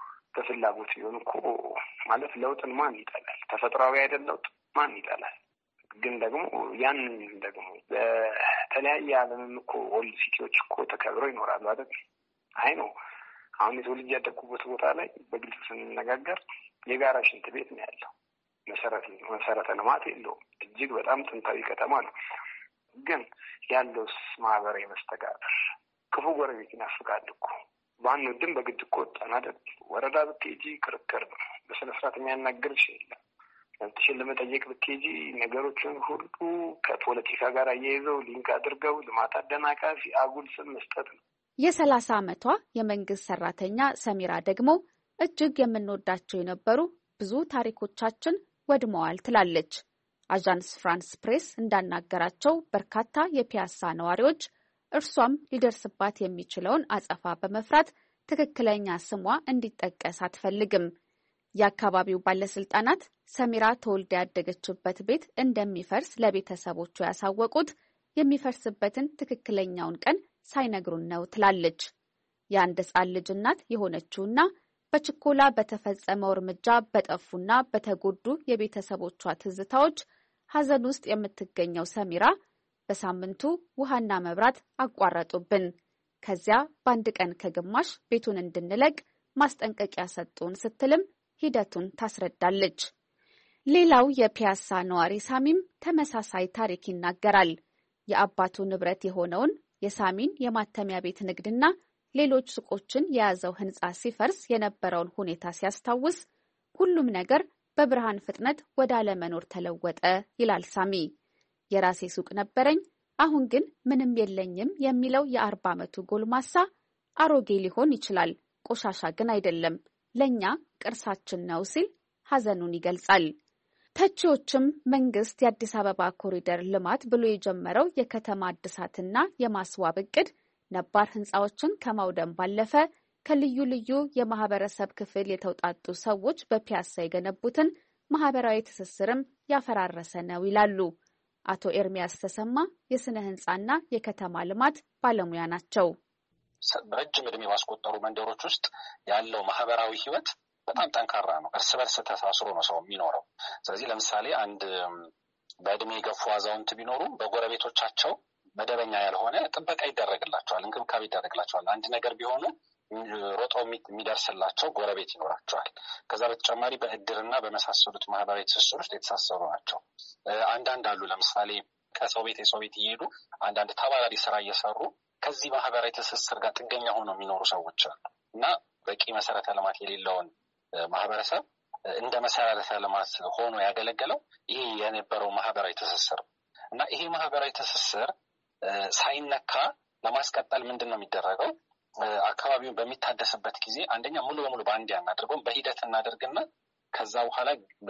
በፍላጎት ቢሆን እኮ ማለት ለውጥን ማን ይጠላል? ተፈጥሯዊ አይደል ለውጥ ማን ይጠላል? ግን ደግሞ ያንን ደግሞ በተለያየ ዓለምም እኮ ኦልድ ሲቲዎች እኮ ተከብረው ይኖራሉ አይደል? አይ ነው አሁን የተወልጄ ያደግኩበት ቦታ ላይ በግልጽ ስንነጋገር የጋራ ሽንት ቤት ነው ያለው። መሰረተ ልማት የለውም። እጅግ በጣም ጥንታዊ ከተማ ነው። ግን ያለውስ ማህበራዊ መስተጋብር ክፉ ጎረቤት ይናፍቃል እኮ። ባንወድም በግድ እኮ ወጣን አይደል? ወረዳ ብትሄጂ ክርክር ነው። በስነ ስርዓት የሚያናግርሽ የለም። መብትሽን ለመጠየቅ ብትሄጂ ነገሮችን ሁሉ ከፖለቲካ ጋር አያይዘው ሊንክ አድርገው ልማት አደናቃፊ አጉል ስም መስጠት ነው። የ30 ዓመቷ የመንግስት ሰራተኛ ሰሚራ ደግሞ እጅግ የምንወዳቸው የነበሩ ብዙ ታሪኮቻችን ወድመዋል ትላለች። አዣንስ ፍራንስ ፕሬስ እንዳናገራቸው በርካታ የፒያሳ ነዋሪዎች እርሷም ሊደርስባት የሚችለውን አጸፋ በመፍራት ትክክለኛ ስሟ እንዲጠቀስ አትፈልግም። የአካባቢው ባለስልጣናት ሰሚራ ተወልዳ ያደገችበት ቤት እንደሚፈርስ ለቤተሰቦቹ ያሳወቁት የሚፈርስበትን ትክክለኛውን ቀን ሳይነግሩን ነው ትላለች። የአንድ ሕፃን ልጅ እናት የሆነችውና በችኮላ በተፈጸመው እርምጃ በጠፉና በተጎዱ የቤተሰቦቿ ትዝታዎች ሐዘን ውስጥ የምትገኘው ሰሚራ በሳምንቱ ውሃና መብራት አቋረጡብን። ከዚያ በአንድ ቀን ከግማሽ ቤቱን እንድንለቅ ማስጠንቀቂያ ሰጡን ስትልም ሂደቱን ታስረዳለች። ሌላው የፒያሳ ነዋሪ ሳሚም ተመሳሳይ ታሪክ ይናገራል። የአባቱ ንብረት የሆነውን የሳሚን የማተሚያ ቤት ንግድና ሌሎች ሱቆችን የያዘው ህንጻ ሲፈርስ የነበረውን ሁኔታ ሲያስታውስ ሁሉም ነገር በብርሃን ፍጥነት ወደ አለመኖር ተለወጠ ይላል ሳሚ። የራሴ ሱቅ ነበረኝ፣ አሁን ግን ምንም የለኝም የሚለው የ40 ዓመቱ ጎልማሳ አሮጌ ሊሆን ይችላል፣ ቆሻሻ ግን አይደለም፣ ለኛ ቅርሳችን ነው ሲል ሐዘኑን ይገልጻል። ተቺዎችም መንግስት የአዲስ አበባ ኮሪደር ልማት ብሎ የጀመረው የከተማ እድሳትና የማስዋብ እቅድ ነባር ህንፃዎችን ከማውደም ባለፈ ከልዩ ልዩ የማህበረሰብ ክፍል የተውጣጡ ሰዎች በፒያሳ የገነቡትን ማህበራዊ ትስስርም ያፈራረሰ ነው ይላሉ። አቶ ኤርሚያስ ተሰማ የስነ ህንፃና የከተማ ልማት ባለሙያ ናቸው። ረጅም ዕድሜ ባስቆጠሩ መንደሮች ውስጥ ያለው ማህበራዊ ህይወት በጣም ጠንካራ ነው። እርስ በርስ ተሳስሮ ነው ሰው የሚኖረው። ስለዚህ ለምሳሌ አንድ በዕድሜ የገፉ አዛውንት ቢኖሩ በጎረቤቶቻቸው መደበኛ ያልሆነ ጥበቃ ይደረግላቸዋል፣ እንክብካቤ ይደረግላቸዋል። አንድ ነገር ቢሆኑ ሮጦ የሚደርስላቸው ጎረቤት ይኖራቸዋል። ከዛ በተጨማሪ በእድርና በመሳሰሉት ማህበራዊ ትስስር ውስጥ የተሳሰሩ ናቸው። አንዳንድ አሉ ለምሳሌ ከሰው ቤት የሰው ቤት እየሄዱ አንዳንድ ተባራሪ ስራ እየሰሩ ከዚህ ማህበራዊ ትስስር ጋር ጥገኛ ሆነው የሚኖሩ ሰዎች አሉ እና በቂ መሰረተ ልማት የሌለውን ማህበረሰብ እንደ መሰረተ ልማት ሆኖ ያገለገለው ይሄ የነበረው ማህበራዊ ትስስር እና ይሄ ማህበራዊ ትስስር ሳይነካ ለማስቀጠል ምንድን ነው የሚደረገው? አካባቢውን በሚታደስበት ጊዜ አንደኛ ሙሉ በሙሉ በአንድ አናደርገውም፣ በሂደት እናደርግና ከዛ በኋላ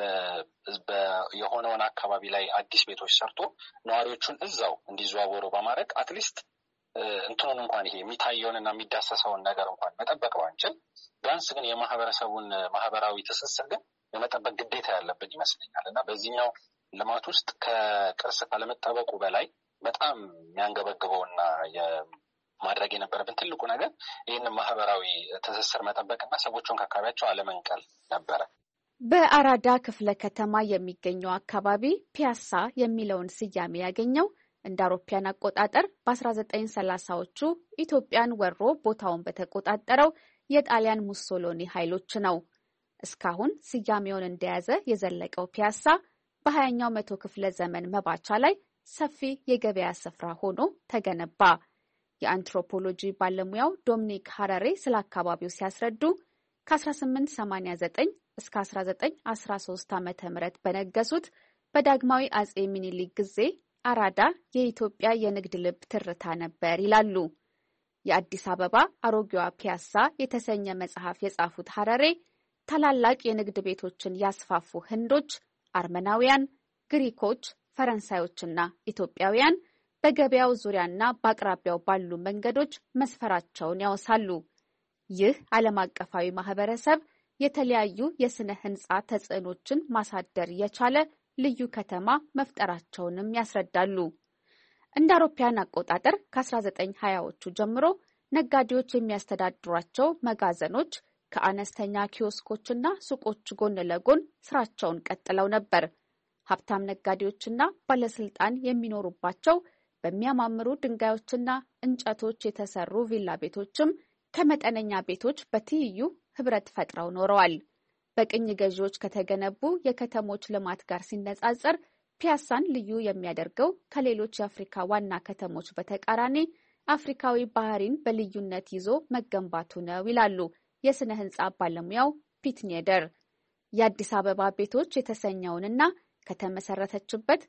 የሆነውን አካባቢ ላይ አዲስ ቤቶች ሰርቶ ነዋሪዎቹን እዛው እንዲዘዋወሩ በማድረግ አትሊስት እንትኑን እንኳን ይሄ የሚታየውንና የሚዳሰሰውን ነገር እንኳን መጠበቅ ባንችል ቢያንስ ግን የማህበረሰቡን ማህበራዊ ትስስር ግን የመጠበቅ ግዴታ ያለብን ይመስለኛል እና በዚህኛው ልማት ውስጥ ከቅርስ ካለመጠበቁ በላይ በጣም የሚያንገበግበውና ማድረግ የነበረብን ትልቁ ነገር ይህንን ማህበራዊ ትስስር መጠበቅና ሰዎቹን ከአካባቢያቸው አለመንቀል ነበረ። በአራዳ ክፍለ ከተማ የሚገኘው አካባቢ ፒያሳ የሚለውን ስያሜ ያገኘው እንደ አውሮፓውያን አቆጣጠር በ1930ዎቹ ኢትዮጵያን ወሮ ቦታውን በተቆጣጠረው የጣሊያን ሙሶሎኒ ኃይሎች ነው። እስካሁን ስያሜውን እንደያዘ የዘለቀው ፒያሳ በ20ኛው መቶ ክፍለ ዘመን መባቻ ላይ ሰፊ የገበያ ስፍራ ሆኖ ተገነባ። የአንትሮፖሎጂ ባለሙያው ዶሚኒክ ሀረሬ ስለ አካባቢው ሲያስረዱ ከ1889 እስከ 1913 ዓ.ም በነገሱት በዳግማዊ አጼ ሚኒሊክ ጊዜ አራዳ የኢትዮጵያ የንግድ ልብ ትርታ ነበር ይላሉ። የአዲስ አበባ አሮጌዋ ፒያሳ የተሰኘ መጽሐፍ የጻፉት ሀረሬ ታላላቅ የንግድ ቤቶችን ያስፋፉ ህንዶች፣ አርመናውያን፣ ግሪኮች፣ ፈረንሳዮችና ኢትዮጵያውያን በገበያው ዙሪያና በአቅራቢያው ባሉ መንገዶች መስፈራቸውን ያወሳሉ። ይህ ዓለም አቀፋዊ ማህበረሰብ የተለያዩ የስነ ህንጻ ተጽዕኖችን ማሳደር የቻለ ልዩ ከተማ መፍጠራቸውንም ያስረዳሉ። እንደ አውሮፓውያን አቆጣጠር ከ1920ዎቹ ጀምሮ ነጋዴዎች የሚያስተዳድሯቸው መጋዘኖች ከአነስተኛ ኪዮስኮችና ሱቆች ጎን ለጎን ስራቸውን ቀጥለው ነበር። ሀብታም ነጋዴዎችና ባለስልጣን የሚኖሩባቸው በሚያማምሩ ድንጋዮችና እንጨቶች የተሰሩ ቪላ ቤቶችም ከመጠነኛ ቤቶች በትይዩ ህብረት ፈጥረው ኖረዋል። በቅኝ ገዢዎች ከተገነቡ የከተሞች ልማት ጋር ሲነጻጸር ፒያሳን ልዩ የሚያደርገው ከሌሎች የአፍሪካ ዋና ከተሞች በተቃራኒ አፍሪካዊ ባህሪን በልዩነት ይዞ መገንባቱ ነው ይላሉ የስነ ህንጻ ባለሙያው ፒትኔደር። የአዲስ አበባ ቤቶች የተሰኘውንና ከተመሰረተችበት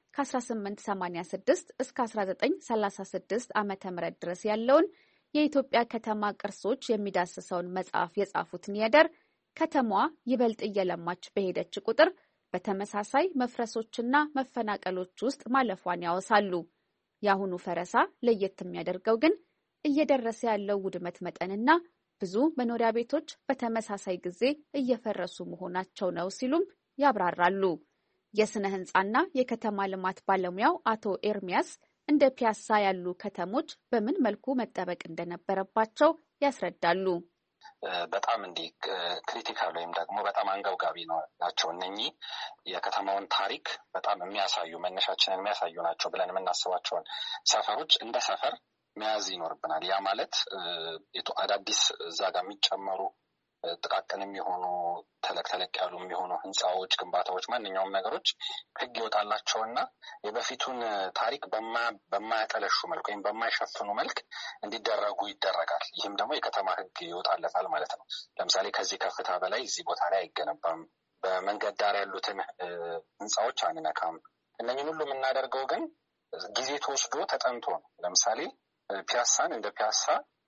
ከ1886 እስከ 1936 ዓ.ም ድረስ ያለውን የኢትዮጵያ ከተማ ቅርሶች የሚዳስሰውን መጽሐፍ የጻፉት ኒየደር ከተማዋ ይበልጥ እየለማች በሄደች ቁጥር በተመሳሳይ መፍረሶችና መፈናቀሎች ውስጥ ማለፏን ያወሳሉ። የአሁኑ ፈረሳ ለየት የሚያደርገው ግን እየደረሰ ያለው ውድመት መጠንና ብዙ መኖሪያ ቤቶች በተመሳሳይ ጊዜ እየፈረሱ መሆናቸው ነው ሲሉም ያብራራሉ። የስነ ህንጻና የከተማ ልማት ባለሙያው አቶ ኤርሚያስ እንደ ፒያሳ ያሉ ከተሞች በምን መልኩ መጠበቅ እንደነበረባቸው ያስረዳሉ። በጣም እንዲህ ክሪቲካል ወይም ደግሞ በጣም አንገብጋቢ ናቸው። እነኚህ የከተማውን ታሪክ በጣም የሚያሳዩ መነሻችንን የሚያሳዩ ናቸው ብለን የምናስባቸውን ሰፈሮች እንደ ሰፈር መያዝ ይኖርብናል። ያ ማለት አዳዲስ እዛ ጋር የሚጨመሩ ጥቃቅን የሚሆኑ ተለቅ ያሉ የሚሆኑ ህንፃዎች፣ ግንባታዎች፣ ማንኛውም ነገሮች ህግ ይወጣላቸውና የበፊቱን ታሪክ በማያጠለሹ መልክ ወይም በማይሸፍኑ መልክ እንዲደረጉ ይደረጋል። ይህም ደግሞ የከተማ ህግ ይወጣለታል ማለት ነው። ለምሳሌ ከዚህ ከፍታ በላይ እዚህ ቦታ ላይ አይገነባም፣ በመንገድ ዳር ያሉትን ህንፃዎች አንነካም። እነኝን ሁሉ የምናደርገው ግን ጊዜ ተወስዶ ተጠንቶ ነው። ለምሳሌ ፒያሳን እንደ ፒያሳ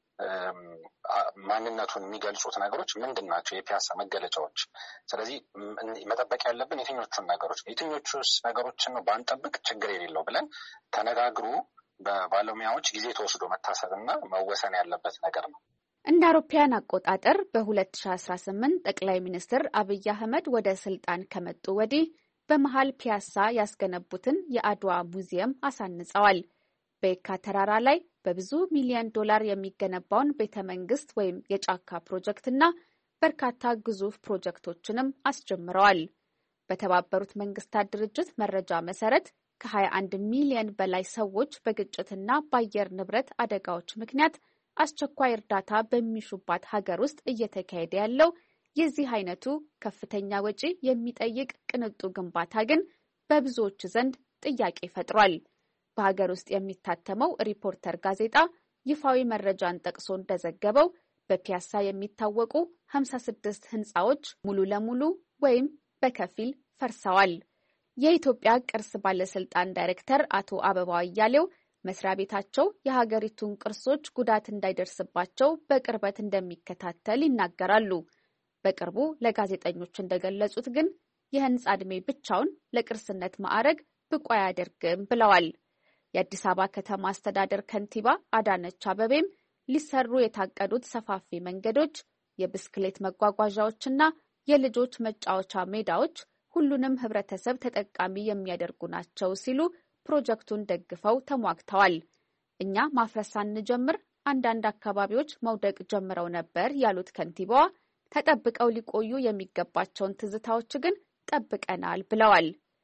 ማንነቱን የሚገልጹት ነገሮች ምንድን ናቸው? የፒያሳ መገለጫዎች። ስለዚህ መጠበቅ ያለብን የትኞቹን ነገሮች የትኞቹስ ነገሮችን ነው ባንጠብቅ ችግር የሌለው ብለን ተነጋግሮ በባለሙያዎች ጊዜ ተወስዶ መታሰብና መወሰን ያለበት ነገር ነው። እንደ አውሮፓውያን አቆጣጠር በ2018 ጠቅላይ ሚኒስትር አብይ አህመድ ወደ ስልጣን ከመጡ ወዲህ በመሃል ፒያሳ ያስገነቡትን የአድዋ ሙዚየም አሳንጸዋል። በየካ ተራራ ላይ በብዙ ሚሊዮን ዶላር የሚገነባውን ቤተ መንግስት ወይም የጫካ ፕሮጀክትና በርካታ ግዙፍ ፕሮጀክቶችንም አስጀምረዋል። በተባበሩት መንግስታት ድርጅት መረጃ መሰረት ከ21 ሚሊዮን በላይ ሰዎች በግጭትና በአየር ንብረት አደጋዎች ምክንያት አስቸኳይ እርዳታ በሚሹባት ሀገር ውስጥ እየተካሄደ ያለው የዚህ አይነቱ ከፍተኛ ወጪ የሚጠይቅ ቅንጡ ግንባታ ግን በብዙዎች ዘንድ ጥያቄ ፈጥሯል። በሀገር ውስጥ የሚታተመው ሪፖርተር ጋዜጣ ይፋዊ መረጃን ጠቅሶ እንደዘገበው በፒያሳ የሚታወቁ 56 ህንፃዎች ሙሉ ለሙሉ ወይም በከፊል ፈርሰዋል። የኢትዮጵያ ቅርስ ባለስልጣን ዳይሬክተር አቶ አበባው አያሌው መስሪያ ቤታቸው የሀገሪቱን ቅርሶች ጉዳት እንዳይደርስባቸው በቅርበት እንደሚከታተል ይናገራሉ። በቅርቡ ለጋዜጠኞች እንደገለጹት ግን የህንፃ ዕድሜ ብቻውን ለቅርስነት ማዕረግ ብቁ አያደርግም ብለዋል። የአዲስ አበባ ከተማ አስተዳደር ከንቲባ አዳነች አበቤም ሊሰሩ የታቀዱት ሰፋፊ መንገዶች፣ የብስክሌት መጓጓዣዎችና የልጆች መጫወቻ ሜዳዎች ሁሉንም ህብረተሰብ ተጠቃሚ የሚያደርጉ ናቸው ሲሉ ፕሮጀክቱን ደግፈው ተሟግተዋል። እኛ ማፍረስ ሳንጀምር አንዳንድ አካባቢዎች መውደቅ ጀምረው ነበር ያሉት ከንቲባዋ ተጠብቀው ሊቆዩ የሚገባቸውን ትዝታዎች ግን ጠብቀናል ብለዋል።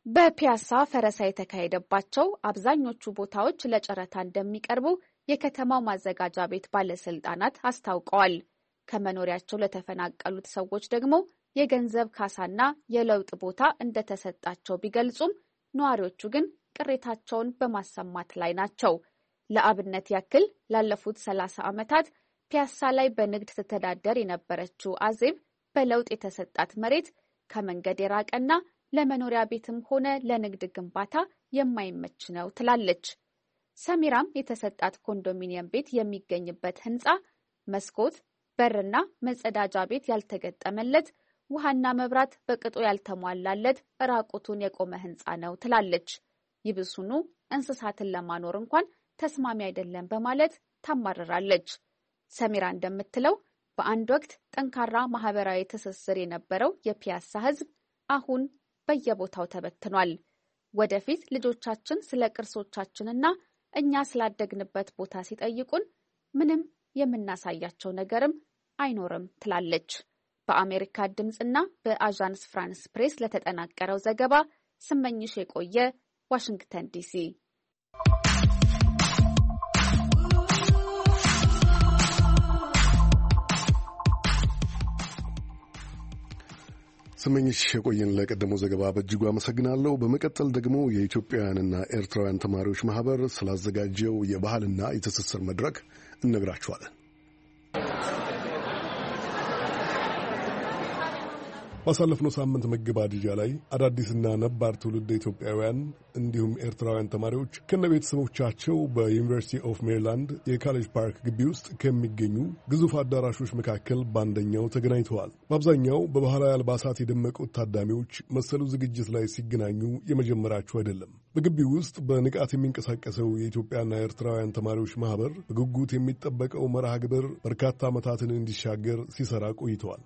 በፒያሳ ፈረሳ የተካሄደባቸው አብዛኞቹ ቦታዎች ለጨረታ እንደሚቀርቡ የከተማው ማዘጋጃ ቤት ባለስልጣናት አስታውቀዋል። ከመኖሪያቸው ለተፈናቀሉት ሰዎች ደግሞ የገንዘብ ካሳና የለውጥ ቦታ እንደተሰጣቸው ቢገልጹም ነዋሪዎቹ ግን ቅሬታቸውን በማሰማት ላይ ናቸው። ለአብነት ያክል ላለፉት 30 ዓመታት ፒያሳ ላይ በንግድ ስትተዳደር የነበረችው አዜብ በለውጥ የተሰጣት መሬት ከመንገድ የራቀና ለመኖሪያ ቤትም ሆነ ለንግድ ግንባታ የማይመች ነው ትላለች። ሰሚራም የተሰጣት ኮንዶሚኒየም ቤት የሚገኝበት ህንፃ መስኮት፣ በርና መጸዳጃ ቤት ያልተገጠመለት፣ ውሃና መብራት በቅጡ ያልተሟላለት ራቁቱን የቆመ ህንፃ ነው ትላለች። ይብሱኑ እንስሳትን ለማኖር እንኳን ተስማሚ አይደለም በማለት ታማርራለች። ሰሚራ እንደምትለው በአንድ ወቅት ጠንካራ ማህበራዊ ትስስር የነበረው የፒያሳ ህዝብ አሁን በየቦታው ተበትኗል። ወደፊት ልጆቻችን ስለ ቅርሶቻችንና እኛ ስላደግንበት ቦታ ሲጠይቁን ምንም የምናሳያቸው ነገርም አይኖርም ትላለች። በአሜሪካ ድምፅና በአዣንስ ፍራንስ ፕሬስ ለተጠናቀረው ዘገባ ስመኝሽ የቆየ ዋሽንግተን ዲሲ። ስመኝሽ የቆየን ለቀደመው ዘገባ በእጅጉ አመሰግናለሁ። በመቀጠል ደግሞ የኢትዮጵያውያንና ኤርትራውያን ተማሪዎች ማህበር ስላዘጋጀው የባህልና የትስስር መድረክ እንነግራችኋለን። ባሳለፍነው ሳምንት መገባደጃ ላይ አዳዲስና ነባር ትውልድ ኢትዮጵያውያን እንዲሁም ኤርትራውያን ተማሪዎች ከነቤተሰቦቻቸው በዩኒቨርሲቲ ኦፍ ሜሪላንድ የካሌጅ ፓርክ ግቢ ውስጥ ከሚገኙ ግዙፍ አዳራሾች መካከል በአንደኛው ተገናኝተዋል። በአብዛኛው በባህላዊ አልባሳት የደመቁት ታዳሚዎች መሰሉ ዝግጅት ላይ ሲገናኙ የመጀመራቸው አይደለም። በግቢው ውስጥ በንቃት የሚንቀሳቀሰው የኢትዮጵያና ኤርትራውያን ተማሪዎች ማህበር በጉጉት የሚጠበቀው መርሃ ግብር በርካታ ዓመታትን እንዲሻገር ሲሰራ ቆይተዋል።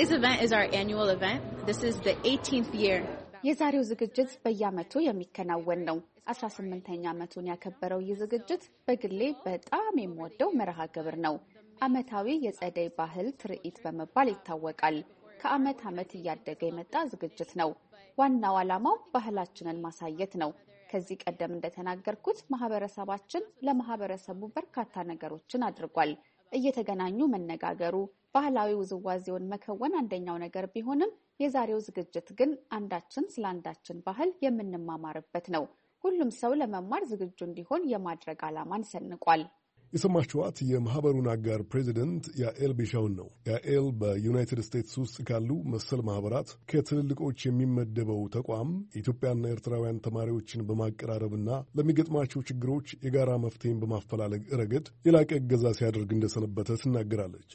የዛሬው ዝግጅት በየዓመቱ የሚከናወን ነው። 18ኛ ዓመቱን ያከበረው ይህ ዝግጅት በግሌ በጣም የምወደው መርሃ ግብር ነው። ዓመታዊ የጸደይ ባህል ትርኢት በመባል ይታወቃል። ከዓመት ዓመት እያደገ የመጣ ዝግጅት ነው። ዋናው ዓላማው ባህላችንን ማሳየት ነው። ከዚህ ቀደም እንደተናገርኩት ማህበረሰባችን ለማህበረሰቡ በርካታ ነገሮችን አድርጓል። እየተገናኙ መነጋገሩ፣ ባህላዊ ውዝዋዜውን መከወን አንደኛው ነገር ቢሆንም የዛሬው ዝግጅት ግን አንዳችን ስለ አንዳችን ባህል የምንማማርበት ነው። ሁሉም ሰው ለመማር ዝግጁ እንዲሆን የማድረግ ዓላማን ሰንቋል። የሰማችኋት የማህበሩን አጋር ፕሬዚደንት ያኤል ቢሻውን ነው። ያኤል በዩናይትድ ስቴትስ ውስጥ ካሉ መሰል ማህበራት ከትልልቆች የሚመደበው ተቋም የኢትዮጵያና ኤርትራውያን ተማሪዎችን በማቀራረብና ለሚገጥማቸው ችግሮች የጋራ መፍትሄን በማፈላለግ ረገድ የላቀ እገዛ ሲያደርግ እንደሰነበተ ትናገራለች።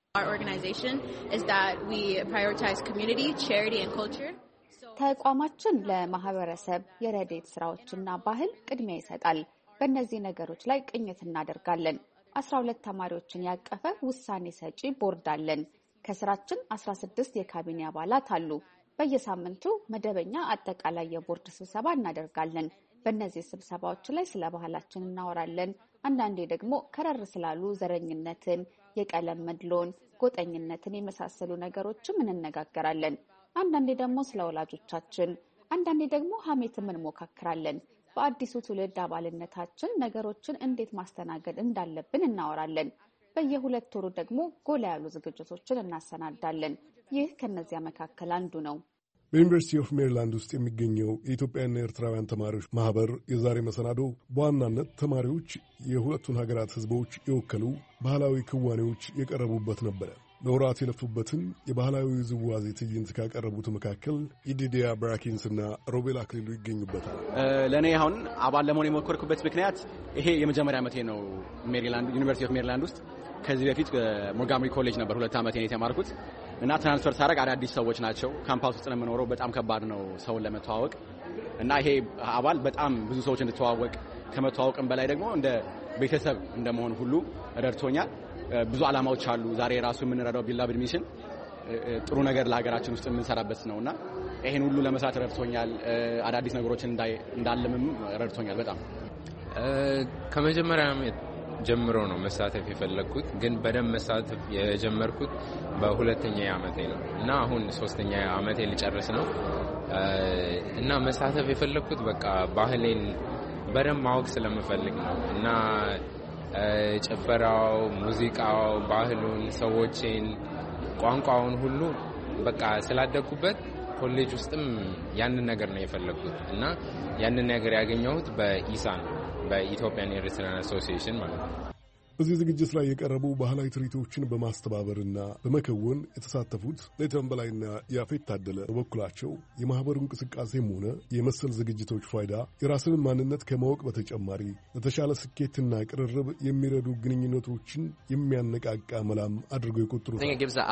ተቋማችን ለማህበረሰብ የረድኤት ስራዎችና ባህል ቅድሚያ ይሰጣል። በእነዚህ ነገሮች ላይ ቅኝት እናደርጋለን። 12 ተማሪዎችን ያቀፈ ውሳኔ ሰጪ ቦርድ አለን። ከስራችን 16 የካቢኔ አባላት አሉ። በየሳምንቱ መደበኛ አጠቃላይ የቦርድ ስብሰባ እናደርጋለን። በእነዚህ ስብሰባዎች ላይ ስለ ባህላችን እናወራለን። አንዳንዴ ደግሞ ከረር ስላሉ ዘረኝነትን፣ የቀለም መድሎን፣ ጎጠኝነትን የመሳሰሉ ነገሮችም እንነጋገራለን። አንዳንዴ ደግሞ ስለ ወላጆቻችን፣ አንዳንዴ ደግሞ ሀሜትም እንሞካክራለን። በአዲሱ ትውልድ አባልነታችን ነገሮችን እንዴት ማስተናገድ እንዳለብን እናወራለን። በየ2 ወሩ ደግሞ ጎላ ያሉ ዝግጅቶችን እናሰናዳለን። ይህ ከነዚያ መካከል አንዱ ነው። በዩኒቨርሲቲ ኦፍ ሜሪላንድ ውስጥ የሚገኘው የኢትዮጵያና ኤርትራውያን ተማሪዎች ማህበር የዛሬ መሰናዶ በዋናነት ተማሪዎች የሁለቱን ሀገራት ሕዝቦች የወከሉ ባህላዊ ክዋኔዎች የቀረቡበት ነበረ። ለወራት የለፉበትን የባህላዊ ውዝዋዜ ትዕይንት ካቀረቡት መካከል ኢዲዲያ ብራኪንስና ሮቤል አክሊሉ ይገኙበታል። ለእኔ አሁን አባል ለመሆን የሞከርኩበት ምክንያት ይሄ የመጀመሪያ ዓመቴ ነው። ሜሪላንድ ዩኒቨርሲቲ ኦፍ ሜሪላንድ ውስጥ ከዚህ በፊት ሞንትጎመሪ ኮሌጅ ነበር 2 ዓመት የተማርኩት እና ትራንስፈር ሳደርግ አዳዲስ ሰዎች ናቸው። ካምፓስ ውስጥ ነው የምኖረው። በጣም ከባድ ነው ሰውን ለመተዋወቅ እና ይሄ አባል በጣም ብዙ ሰዎች እንድተዋወቅ ከመተዋወቅም በላይ ደግሞ እንደ ቤተሰብ እንደመሆን ሁሉ ረድቶኛል። ብዙ ዓላማዎች አሉ። ዛሬ ራሱ የምንረዳው ቢላቭድ ሚሽን ጥሩ ነገር ለሀገራችን ውስጥ የምንሰራበት ነውና ይሄን ሁሉ ለመስራት ረድቶኛል። አዳዲስ ነገሮችን እንዳለምም ረድቶኛል። በጣም ከመጀመሪያ ጀምሮ ነው መሳተፍ የፈለኩት ግን በደም መሳተፍ የጀመርኩት በሁለተኛ ዓመቴ ነው እና አሁን ሶስተኛ ዓመቴ ልጨርስ ነው እና መሳተፍ የፈለኩት በቃ ባህሌን በደም ማወቅ ስለምፈልግ ነው እና ጨፈራው ሙዚቃው ባህሉን ሰዎችን ቋንቋውን ሁሉ በቃ ስላደኩበት ኮሌጅ ውስጥም ያንን ነገር ነው የፈለኩት እና ያንን ነገር ያገኘሁት በኢሳ ነው በኢትዮጵያን ኤርትራን አሶሲዬሽን ማለት ነው። በዚህ ዝግጅት ላይ የቀረቡ ባህላዊ ትርኢቶችን በማስተባበርና በመከወን የተሳተፉት ሌተን በላይና ያፌት ታደለ በበኩላቸው የማህበሩ እንቅስቃሴም ሆነ የመሰል ዝግጅቶች ፋይዳ የራስን ማንነት ከማወቅ በተጨማሪ ለተሻለ ስኬትና ቅርርብ የሚረዱ ግንኙነቶችን የሚያነቃቃ መላም አድርገው ይቆጥሩታል።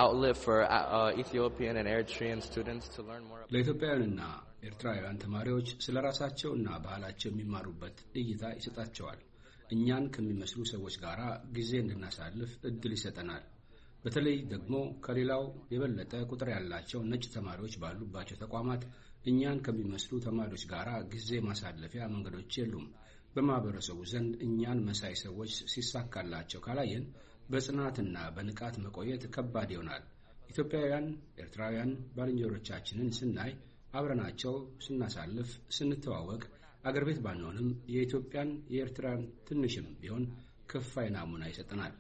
ለኢትዮጵያውያንና ኤርትራውያን ተማሪዎች ስለ ራሳቸውና ባህላቸው የሚማሩበት እይታ ይሰጣቸዋል። እኛን ከሚመስሉ ሰዎች ጋር ጊዜ እንድናሳልፍ እድል ይሰጠናል። በተለይ ደግሞ ከሌላው የበለጠ ቁጥር ያላቸው ነጭ ተማሪዎች ባሉባቸው ተቋማት እኛን ከሚመስሉ ተማሪዎች ጋር ጊዜ ማሳለፊያ መንገዶች የሉም። በማህበረሰቡ ዘንድ እኛን መሳይ ሰዎች ሲሳካላቸው ካላየን በጽናትና በንቃት መቆየት ከባድ ይሆናል። ኢትዮጵያውያን፣ ኤርትራውያን ባልንጀሮቻችንን ስናይ አብረናቸው ስናሳልፍ ስንተዋወቅ አገር ቤት ባንሆንም የኢትዮጵያን የኤርትራን ትንሽም ቢሆን ከፋይ ናሙና ይሰጠናል።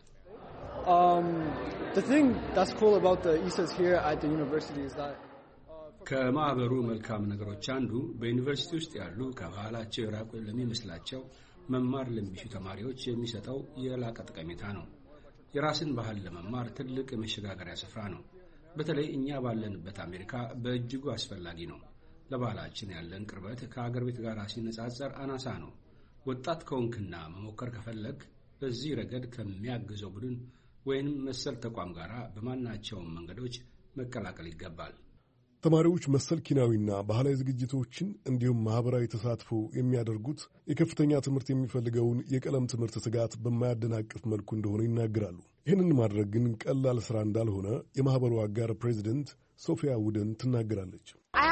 ከማህበሩ መልካም ነገሮች አንዱ በዩኒቨርሲቲ ውስጥ ያሉ ከባህላቸው የራቁ ለሚመስላቸው መማር ለሚሹ ተማሪዎች የሚሰጠው የላቀ ጠቀሜታ ነው። የራስን ባህል ለመማር ትልቅ የመሸጋገሪያ ስፍራ ነው። በተለይ እኛ ባለንበት አሜሪካ በእጅጉ አስፈላጊ ነው። ለባህላችን ያለን ቅርበት ከአገር ቤት ጋር ሲነጻጸር አናሳ ነው። ወጣት ከሆንክና መሞከር ከፈለግ በዚህ ረገድ ከሚያግዘው ቡድን ወይንም መሰል ተቋም ጋር በማናቸውም መንገዶች መቀላቀል ይገባል። ተማሪዎች መሰል ኪናዊና ባህላዊ ዝግጅቶችን እንዲሁም ማህበራዊ ተሳትፎ የሚያደርጉት የከፍተኛ ትምህርት የሚፈልገውን የቀለም ትምህርት ስጋት በማያደናቅፍ መልኩ እንደሆነ ይናገራሉ። ይህንን ማድረግ ግን ቀላል ስራ እንዳልሆነ የማህበሩ አጋር ፕሬዚደንት ሶፊያ ውደን ትናገራለች።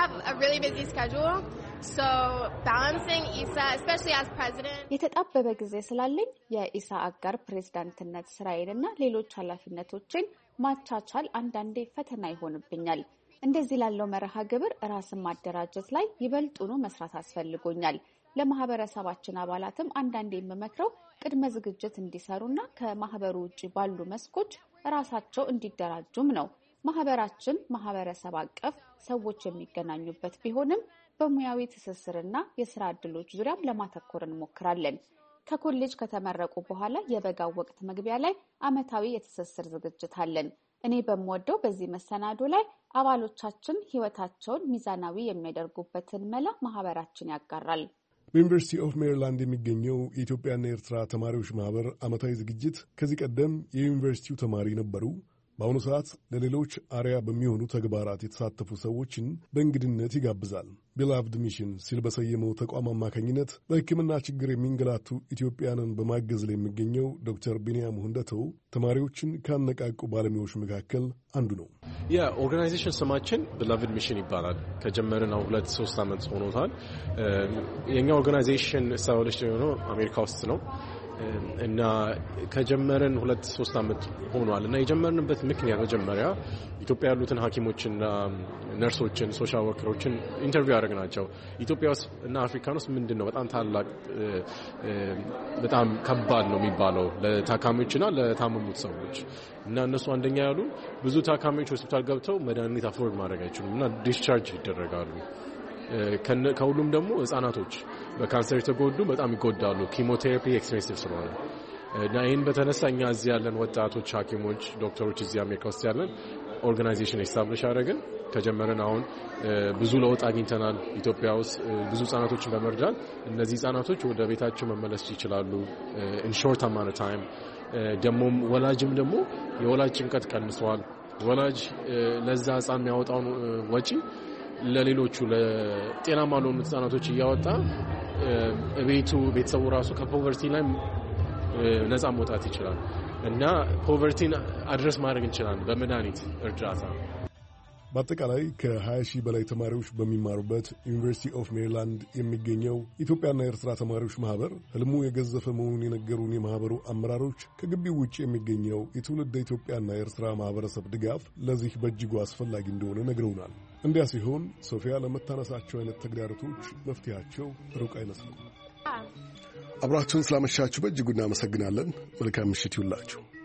የተጣበበ ጊዜ ስላለኝ የኢሳ አጋር ፕሬዝዳንትነት ስራዬንና ሌሎች ኃላፊነቶችን ማቻቻል አንዳንዴ ፈተና ይሆንብኛል። እንደዚህ ላለው መርሃ ግብር ራስን ማደራጀት ላይ ይበልጡኑ መስራት አስፈልጎኛል። ለማህበረሰባችን አባላትም አንዳንዴ የምመክረው ቅድመ ዝግጅት እንዲሰሩና ከማህበሩ ውጭ ባሉ መስኮች ራሳቸው እንዲደራጁም ነው። ማህበራችን ማህበረሰብ አቀፍ ሰዎች የሚገናኙበት ቢሆንም በሙያዊ ትስስርና የስራ ዕድሎች ዙሪያም ለማተኮር እንሞክራለን። ከኮሌጅ ከተመረቁ በኋላ የበጋው ወቅት መግቢያ ላይ ዓመታዊ የትስስር ዝግጅት አለን። እኔ በምወደው በዚህ መሰናዶ ላይ አባሎቻችን ህይወታቸውን ሚዛናዊ የሚያደርጉበትን መላ ማህበራችን ያጋራል። በዩኒቨርሲቲ ኦፍ ሜሪላንድ የሚገኘው የኢትዮጵያና የኤርትራ ተማሪዎች ማህበር ዓመታዊ ዝግጅት ከዚህ ቀደም የዩኒቨርሲቲው ተማሪ ነበሩ፣ በአሁኑ ሰዓት ለሌሎች አርያ በሚሆኑ ተግባራት የተሳተፉ ሰዎችን በእንግድነት ይጋብዛል። ቢላቭድ ሚሽን ሲል በሰየመው ተቋም አማካኝነት በሕክምና ችግር የሚንገላቱ ኢትዮጵያንን በማገዝ ላይ የሚገኘው ዶክተር ቢንያም ሁንደተው ተማሪዎችን ካነቃቁ ባለሙያዎች መካከል አንዱ ነው። የኦርጋናይዜሽን ስማችን ቢላቭድ ሚሽን ይባላል። ከጀመርን 2-3 ዓመት ሆኖታል። የኛ ኦርጋናይዜሽን ስታብሊሽ የሆነው አሜሪካ ውስጥ ነው እና ከጀመርን 2-3 ዓመት ሆኗል እና የጀመርንበት ምክንያት መጀመሪያ ኢትዮጵያ ያሉትን ሐኪሞችና ነርሶችን ሶሻል ወርከሮችን ኢንተርቪው ያደረግናቸው ኢትዮጵያ ውስጥ እና አፍሪካ ውስጥ ምንድነው በጣም ታላቅ በጣም ከባድ ነው የሚባለው ለታካሚዎችና ለታመሙት ሰዎች እና እነሱ አንደኛ ያሉ ብዙ ታካሚዎች ሆስፒታል ገብተው መድኃኒት አፎርድ ማድረግ አይችሉም እና ዲስቻርጅ ይደረጋሉ። ከሁሉም ደግሞ ህጻናቶች በካንሰር የተጎዱ በጣም ይጎዳሉ። ኪሞቴራፒ ኤክስፔንሲቭ ስለሆነ እና ይህን በተነሳ እኛ እዚህ ያለን ወጣቶች ሐኪሞች፣ ዶክተሮች እዚህ አሜሪካ ውስጥ ያለን ኦርጋናይዜሽን ኤስታብሊሽ አደረግን። ከጀመረን አሁን ብዙ ለውጥ አግኝተናል። ኢትዮጵያ ውስጥ ብዙ ህጻናቶችን በመርዳት እነዚህ ህጻናቶች ወደ ቤታቸው መመለስ ይችላሉ ኢን ሾርት አማውንት ኦፍ ታይም። ደግሞም ወላጅም ደግሞ የወላጅ ጭንቀት ቀንሰዋል። ወላጅ ለዛ ህጻን የሚያወጣውን ወጪ ለሌሎቹ ለጤናማ ለሆኑ ህጻናቶች እያወጣ ቤተሰቡ ራሱ ከፖቨርቲ ላይ ነፃ መውጣት ይችላል እና ፖቨርቲን አድረስ ማድረግ እንችላለን በመድኃኒት እርዳታ። በአጠቃላይ ከ20 ሺህ በላይ ተማሪዎች በሚማሩበት ዩኒቨርሲቲ ኦፍ ሜሪላንድ የሚገኘው ኢትዮጵያና የኤርትራ ተማሪዎች ማህበር ህልሙ የገዘፈ መሆኑን የነገሩን የማህበሩ አመራሮች ከግቢው ውጭ የሚገኘው የትውልድ ኢትዮጵያና የኤርትራ ማህበረሰብ ድጋፍ ለዚህ በእጅጉ አስፈላጊ እንደሆነ ነግረውናል። እንዲያ ሲሆን ሶፊያ ለመታነሳቸው አይነት ተግዳሮቶች መፍትሄያቸው ሩቅ አይመስልም። አብራችሁን ስላመሻችሁ በእጅጉ እናመሰግናለን። መልካም ምሽት ይሁንላችሁ።